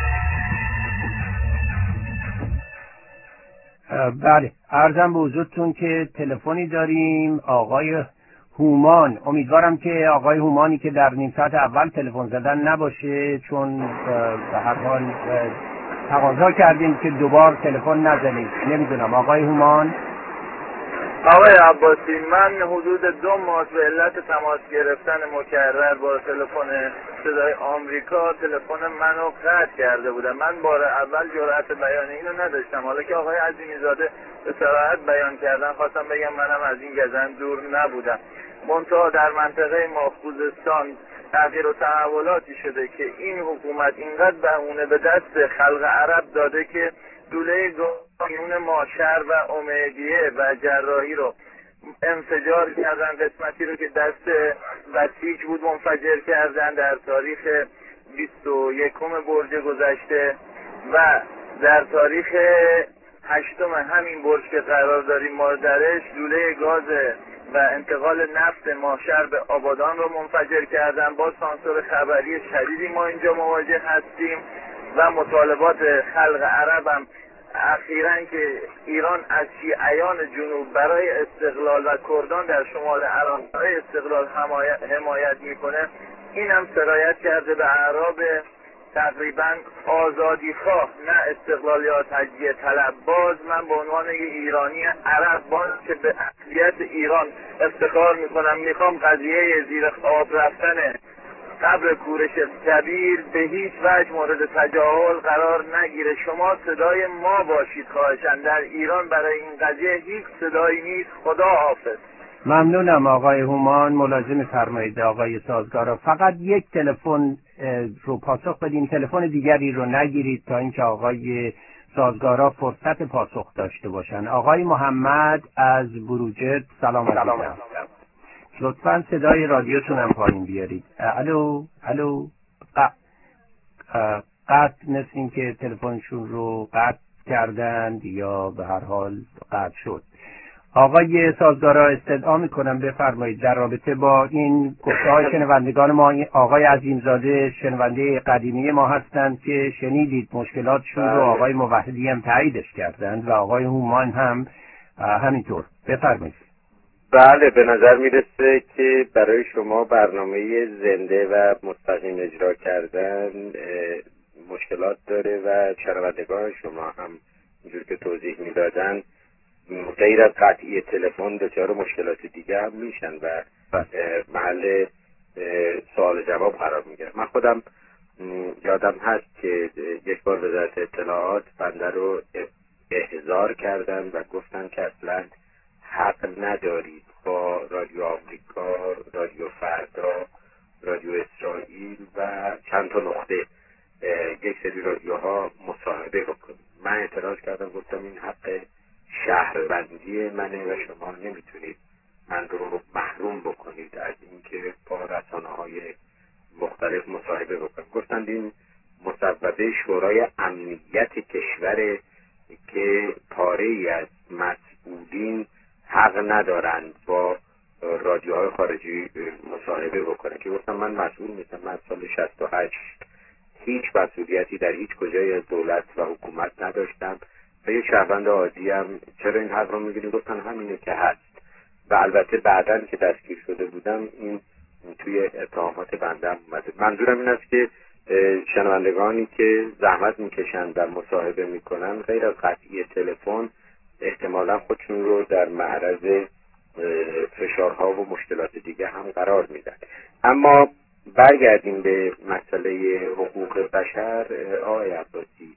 بله عرضم به حضورتون که تلفنی داریم آقای هومان. امیدوارم که آقای هومانی که در نیم ساعت اول تلفن زدن نباشه، چون به هر حال تقاضا کردیم که دوبار تلفن نزنید. نمیدونم آقای هومان. آقای عباسی، من حدود 2 ماه به علت تماس گرفتن مکرر با تلفن صدای آمریکا تلفن منو قطع کرده بودم. من بار اول جرأت بیان اینو نداشتم، حالا که آقای عظیمی‌زاده به صراحت بیان کردن خواستم بگم منم از این گزند دور نبودم. منتها در منطقه ما خوزستان تغییر و تحولاتی شده که این حکومت اینقدر بهونه به دست خلق عرب داده که دوله قانون ماشر و امیدیه و جراحی رو انفجار کردن. قسمتی رو که دست بسیج بود منفجر کردن در تاریخ 21 برج گذشته و در تاریخ 8 همین برج که قرار داریم ما درش لوله گاز و انتقال نفت ماشر به آبادان رو منفجر کردن. با سانسور خبری شدیدی ما اینجا مواجه هستیم و مطالبات خلق عرب هم اخیراً که ایران از شیعیان جنوب برای استقلال و کردان در شمال عراق برای استقلال حمایت میکنه، این هم سرایت کرده به اعراب تقریبا آزادی خواه نه استقلال یا تجزیه طلب. باز من به عنوان ایرانی عرب باز که به اصلیت ایران افتخار میکنم میخوام قضیه زیر آب رفتن قبر کورش کبیر به هیچ وجه مورد تجاهل قرار نگیره. شما صدای ما باشید خواهشاً. در ایران برای این قضیه هیچ صدایی نیست. خدا حافظ. ممنونم آقای هومان. ملازم فرمایید آقای سازگارا. فقط یک تلفن رو پاسخ بدین، تلفن دیگری رو نگیرید تا اینکه آقای سازگارا فرصت پاسخ داشته باشن. آقای محمد از بروجرد، سلام علیکم. لطفاً صدای رادیوتون هم پایین بیارید. الو قطع، مثل این که تلفنشون رو قطع کردند یا به هر حال قطع شد. آقای سازگارا استدعا میکنم بفرمایید در رابطه با این گفته‌های شنوندگان ما. آقای عظیمزاده شنونده قدیمی ما هستند که شنیدید مشکلاتشون رو آقای موحدی هم تاییدش کردند و آقای هومان هم همینطور. بفرمایید. بله، به نظر میرسه که برای شما برنامه زنده و مستقیم اجرا کردن مشکلات داره و شنوندگان شما هم اینجور که توضیح میدادن غیر از قطعی تلفن دچار مشکلات دیگه هم میشن و محل سوال جواب قرار میگیرن. من خودم یادم هست که یک بار وزارت اطلاعات بنده رو احضار کردن و گفتن که اصلا حق ندارید با رادیو آمریکا، رادیو فردا، رادیو اسرائیل و چند تا نقطه یک سری رادیوها مصاحبه بکنید. من اعتراض کردم، گفتم این حق شهروندی منه و شما نمیتونید من رو محروم بکنید از اینکه با رسانه‌های مختلف مصاحبه بکنید. گفتند این مصوبه شورای امنیت کشور که پاره‌ای از مسئولین حق ندارند با رادیوهای خارجی مصاحبه بکنه. که گفتم من مسئول نیستم. من سال 68 هیچ مسئولیتی در هیچ کجای از دولت و حکومت نداشتم و یه شهروند عادی هم. چرا این حق رو میگیریم؟ گفتن همینه که هست. و البته بعداً که دستگیر شده بودم این توی اتهامات بنده هم اومده. منظورم این است که شنوندگانی که زحمت میکشن و مصاحبه میکنن غیر از قطعی تلفن احتمالا خودشون رو در معرض فشارها و مشکلات دیگه هم قرار میدن. اما برگردیم به مسئله حقوق بشر. آقای عباسی،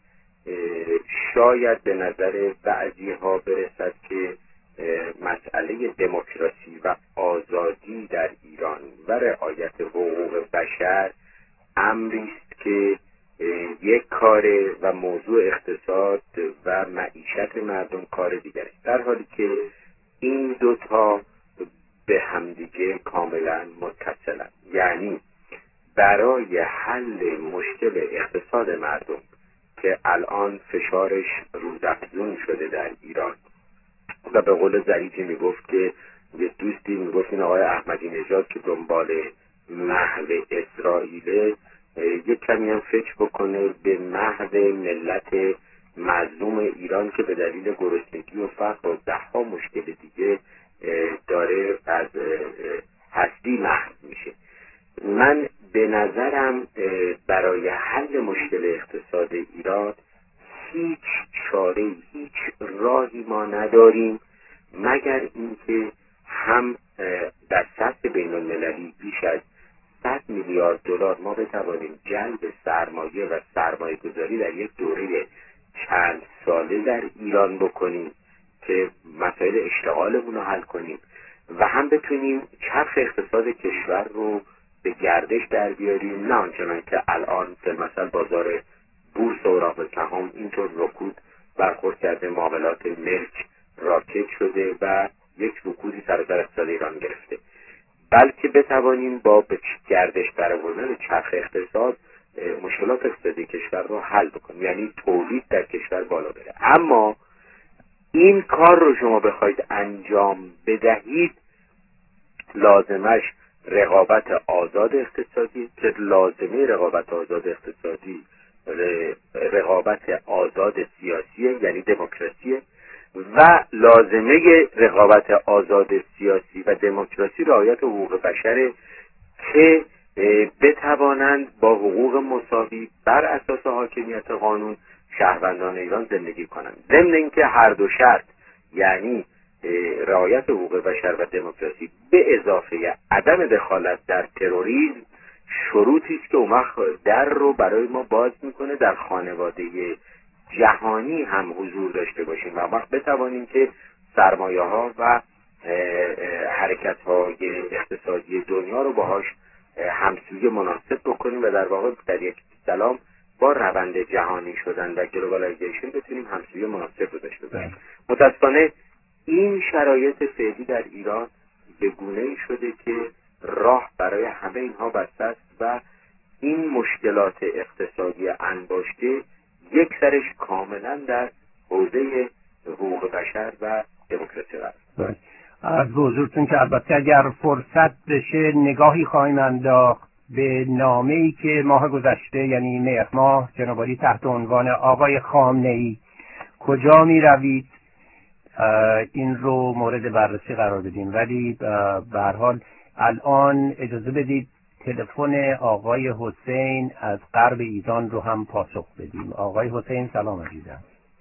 شاید به نظر بعضی ها برسد که مسئله دموکراسی و آزادی در ایران و رعایت حقوق بشر امری است که یک کاره و موضوع اقتصاد و معیشت مردم کار دیگری است، در حالی که این دوتا به همدیگه کاملا متصلند. یعنی برای حل مشکل اقتصاد مردم که الان فشارش روزافزون شده در ایران و به قول ظریفی میگفت که یه دوستی میگفت این آقای احمدی نژاد که دنبال محو اسرائیل یک کمی هم فکر بکنه به محو ملت مظلوم ایران که به دلیل گرسنگی و فقر و ده‌ها مشکل دیگه داره از هستی محو میشه. من به نظرم برای حل مشکل اقتصاد ایران هیچ چاره، هیچ راهی ما نداریم مگر اینکه هم در سطح بین المللی بیش از 100 میلیارد دلار ما بتوانیم جلب سرمایه و سرمایه گذاری در یک دوره چند ساله در ایران بکنیم که مسائل اشتغالمون رو حل کنیم و هم بتونیم چرخ اقتصاد کشور رو به گردش در بیاریم، نه آنچنان که الان مثلا بازار بورس و اوراق سهام اینطور رکود برخورد کرده، معاملات ملک راکد شده و یک رکودی سراسر اقتصاد ایران گرفته، بلکه بتوانیم با به گردش درآوردن چرخ اقتصاد مشکلات اقتصادی کشور رو حل بکنیم، یعنی تولید در کشور بالا بره. اما این کار رو شما بخواید انجام بدهید لازمش رقابت آزاد اقتصادی که لازمه رقابت آزاد اقتصادی رقابت آزاد سیاسی یعنی دموکراسی و لازمه رقابت آزاد سیاسی و دموکراسی رعایت حقوق بشر که بتوانند با حقوق مساوی بر اساس حاکمیت قانون شهروندان ایران زندگی کنند. ضمن اینکه هر دو شرط یعنی رعایت حقوق بشر و دموکراسی به اضافه عدم دخالت در تروریسم شروطی است که اون وقت در رو برای ما باز میکنه در خانواده جهانی هم حضور داشته باشیم و وقت بتوانیم که سرمایه ها و حرکت‌های اقتصادی دنیا رو باهاش همسوی مناسب بکنیم و در واقع در یک سلام با روند جهانی شدن و گلوبالایزیشن بتونیم همسوی مناسب رو داشته باشیم. متاسفانه این شرایط فعلی در ایران به گونه‌ای شده که راه برای همه اینها بسته است و این مشکلات اقتصادی انباشته یک سرش کاملا در حوزه حقوق بشر و دموکراسی است. از حضورتون که البته اگر فرصت بشه نگاهی خواهیم انداخت به نامه‌ای که ماه گذشته یعنی مهر ماه جناب عالی تحت عنوان آقای خامنه‌ای کجا می روید این رو مورد بررسی قرار بدیم، ولی به هر حال الان اجازه بدید تلفن آقای حسین از غرب ایران رو هم پاسخ بدیم. آقای حسین سلام عزیزم.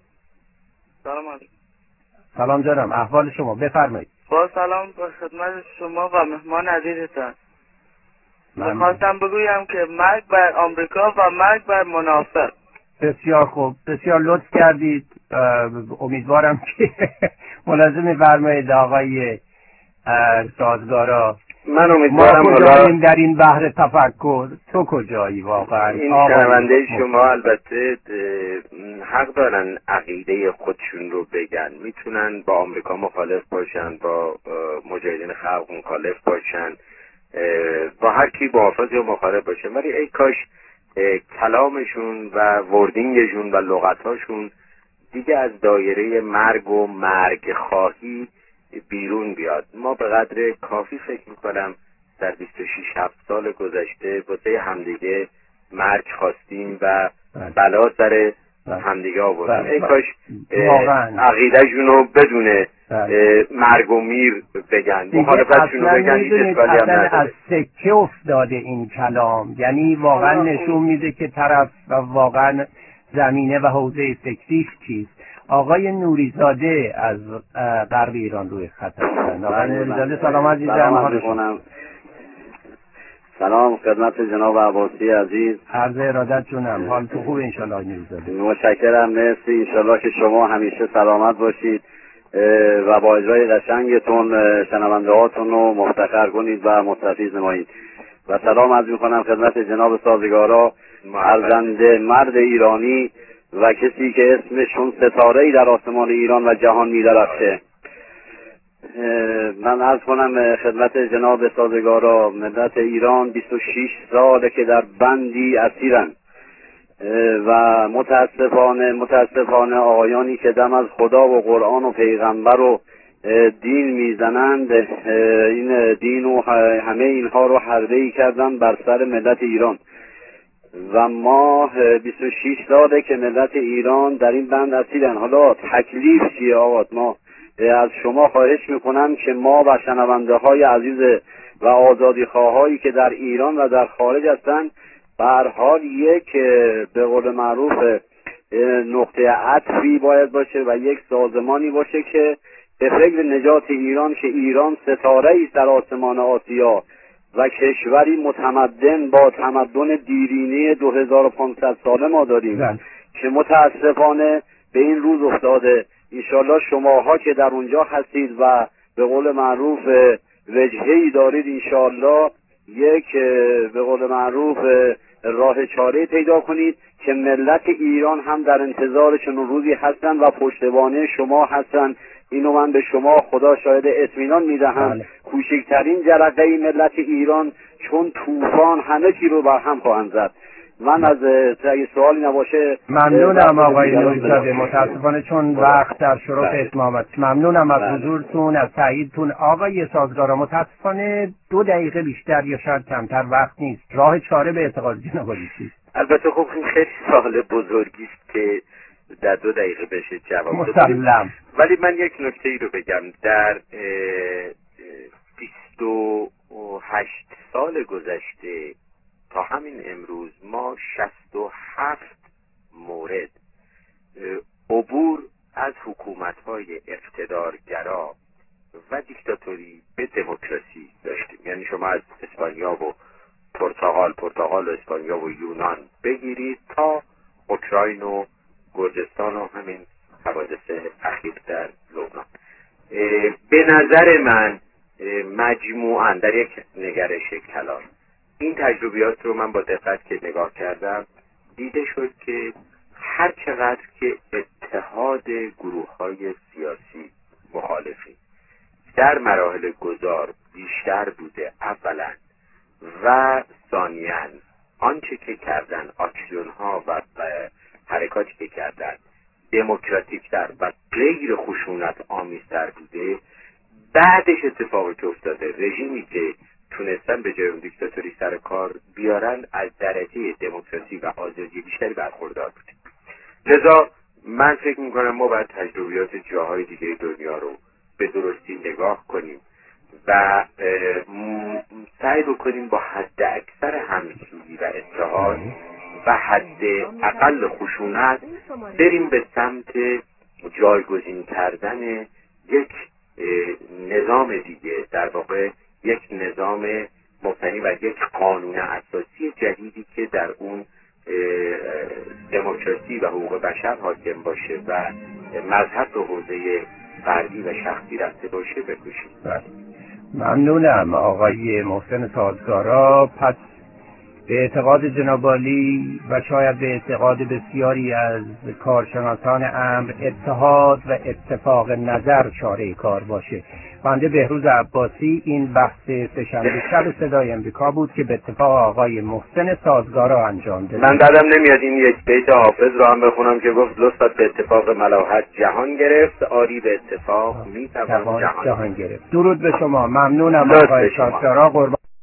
سلام جانم، احوال شما بفرمایید. با سلام با خدمت شما و مهمان عزیزتان. میخواستم بگویم که مرگ بر آمریکا و مرگ بر منافق. بسیار خوب، بسیار لطف کردید. امیدوارم که ملاحظه فرمایید آقای سازگارا. من امیدوارم ما کجاییم در این بحر تفکر؟ تو کجایی واقعا؟ این شنونده شما البته حق دارن عقیده خودشون رو بگن، میتونن با آمریکا مخالف باشن، با مجاهدین خلق مخالف باشن، با هر کی موافق یا مخالف باشه، ولی ای کاش کلامشون و وردینگشون و لغتاشون دیگه از دایره مرگ و مرگ خواهی بیرون بیاد. ما به قدر کافی فکر میکنم در 26-7 سال گذشته واسه همدیگه مرگ خواستیم و بلا سر همدیگه آوردیم. ای کاش عقیدهشون رو بدون مرگ و میر بگن، مخالفتشون رو بگن، هیچ اشکالی هم نداره. از سکه افتاده این کلام، یعنی واقعا نشون میده که طرف و واقعا زمینه و حوزه فکریش چیست. آقای نوریزاده از غرب ایران روی خط هستند. آقای نوریزاده سلام عزیزم. سلام خدمت جناب عباسی عزیز. عرض ارادت جونم. حال تو خوب انشالله آقای نوریزاده؟ متشکرم، مرسی. انشالله که شما همیشه سلامت باشید و با اجرای قشنگتون شنونده هاتون رو مفتخر کنید و مستفیض نمایید. و سلام عرض میکنم خدمت جناب سازگارا، ارزنده مرد ایرانی و کسی که اسمشون ستاره‌ای در آسمان ایران و جهان می‌درخشه. من عرض کنم خدمت جناب سازگارا، ملت ایران 26 ساله که در بندی اسیرن و متاسفانه آقایانی که دم از خدا و قرآن و پیغمبر و دین میزنند این دین و همه اینها رو حربه‌ای کردن بر سر ملت ایران و ما 26 ساله که ملت ایران در این بند اسیرن. حالا تکلیف چیه آقا؟ ما از شما خواهش میکنم که ما و شنونده های عزیز و آزادی خواهایی که در ایران و در خارج هستند به هر حال یک به قول معروف نقطه عطفی باید باشه و یک سازمانی باشه که به فکر نجات ایران، که ایران ستاره‌ای در آسمان آسیا و کشوری متمدن با تمدن دیرینه 2500 ساله ما داریم که متاسفانه به این روز افتاده. انشالله شماها که در اونجا هستید و به قول معروف وجهه‌ای دارید، انشالله یک به قول معروف راه چاره پیدا کنید که ملت ایران هم در انتظار چنین روزی هستن و پشتوانه شما هستن. اینو من به شما خدا شاهد اطمینان میدهم. کوچکترین جرقه ملت ایران چون طوفان همه چی رو بر هم خواهند زد. من از اگه سوالی نباشه ممنونم آقای نوریزاده. متاسفانه چون وقت در شروع اتمام است. ممنونم از حضورتون، از تاییدتون. آقای سازگارا متاسفانه 2 دقیقه بیشتر یا شاید کمتر وقت نیست. راه چاره به اعتقاد جناب عالی چیست؟ البته خب این خیلی سوال بزرگی است که در 2 دقیقه بشه جواب مسلم. ولی من یک نکته ای رو بگم. در 28 سال گذشته تا همین امروز ما 67 مورد عبور از حکومت‌های اقتدارگرا و دیکتاتوری به دموکراسی داشتیم. یعنی شما از اسپانیا و پرتغال و اسپانیا و یونان بگیرید تا اوکراین و گرجستان و همین حوادث اخیر در لبنان. به نظر من مجموعاً در یک نگرش کلان این تجربیات رو من با دقت که نگاه کردم دیده شد که هر چقدر که اتحاد گروه‌های سیاسی مخالفین در مراحل گذار بیشتر بوده اولا و ثانیاً آنچه که کردن اکسیون‌ها و حرکاتی که کردن دموکراتیک‌تر و غیر خشونت آمیزتر بوده، بعدش اتفاقی که افتاده رژیمی که تونستن به جای اون دیکتاتوری سر کار بیارن از درجه دموکراسی و آزادی بیشتری برخوردار بوده. لذا من فکر میکنم ما باید تجربیات جاهای دیگه دنیا رو به درستی نگاه کنیم و سعی بکنیم با حد اکثر همسویی و اتحاد و حد اقل خشونت بریم به سمت جایگزین کردن یک نظام دیگه، در واقع یک نظام مبتنی بر یک قانون اساسی جدیدی که در اون دموکراسی و حقوق بشر حاکم باشه و مذهب به حوزه فردی و شخصی رفته باشه بکشیم. ممنونم آقای محسن سازگارا. پس به اعتقاد جناب عالی و شاید به اعتقاد بسیاری از کارشناسان امر اتحاد و اتفاق نظر چاره کار باشه. بنده بهروز عباسی این بحث سه‌شنبه شب صدای امریکا بود که به اتفاق آقای محسن سازگارا انجام دادیم. من بعدم نمیاد این یک بیت حافظ رو هم بخونم که گفت لطفت به اتفاق ملاحت جهان گرفت، آری به اتفاق میتوان جهان گرفت. درود به شما. ممنونم آقای سازگارا. قربان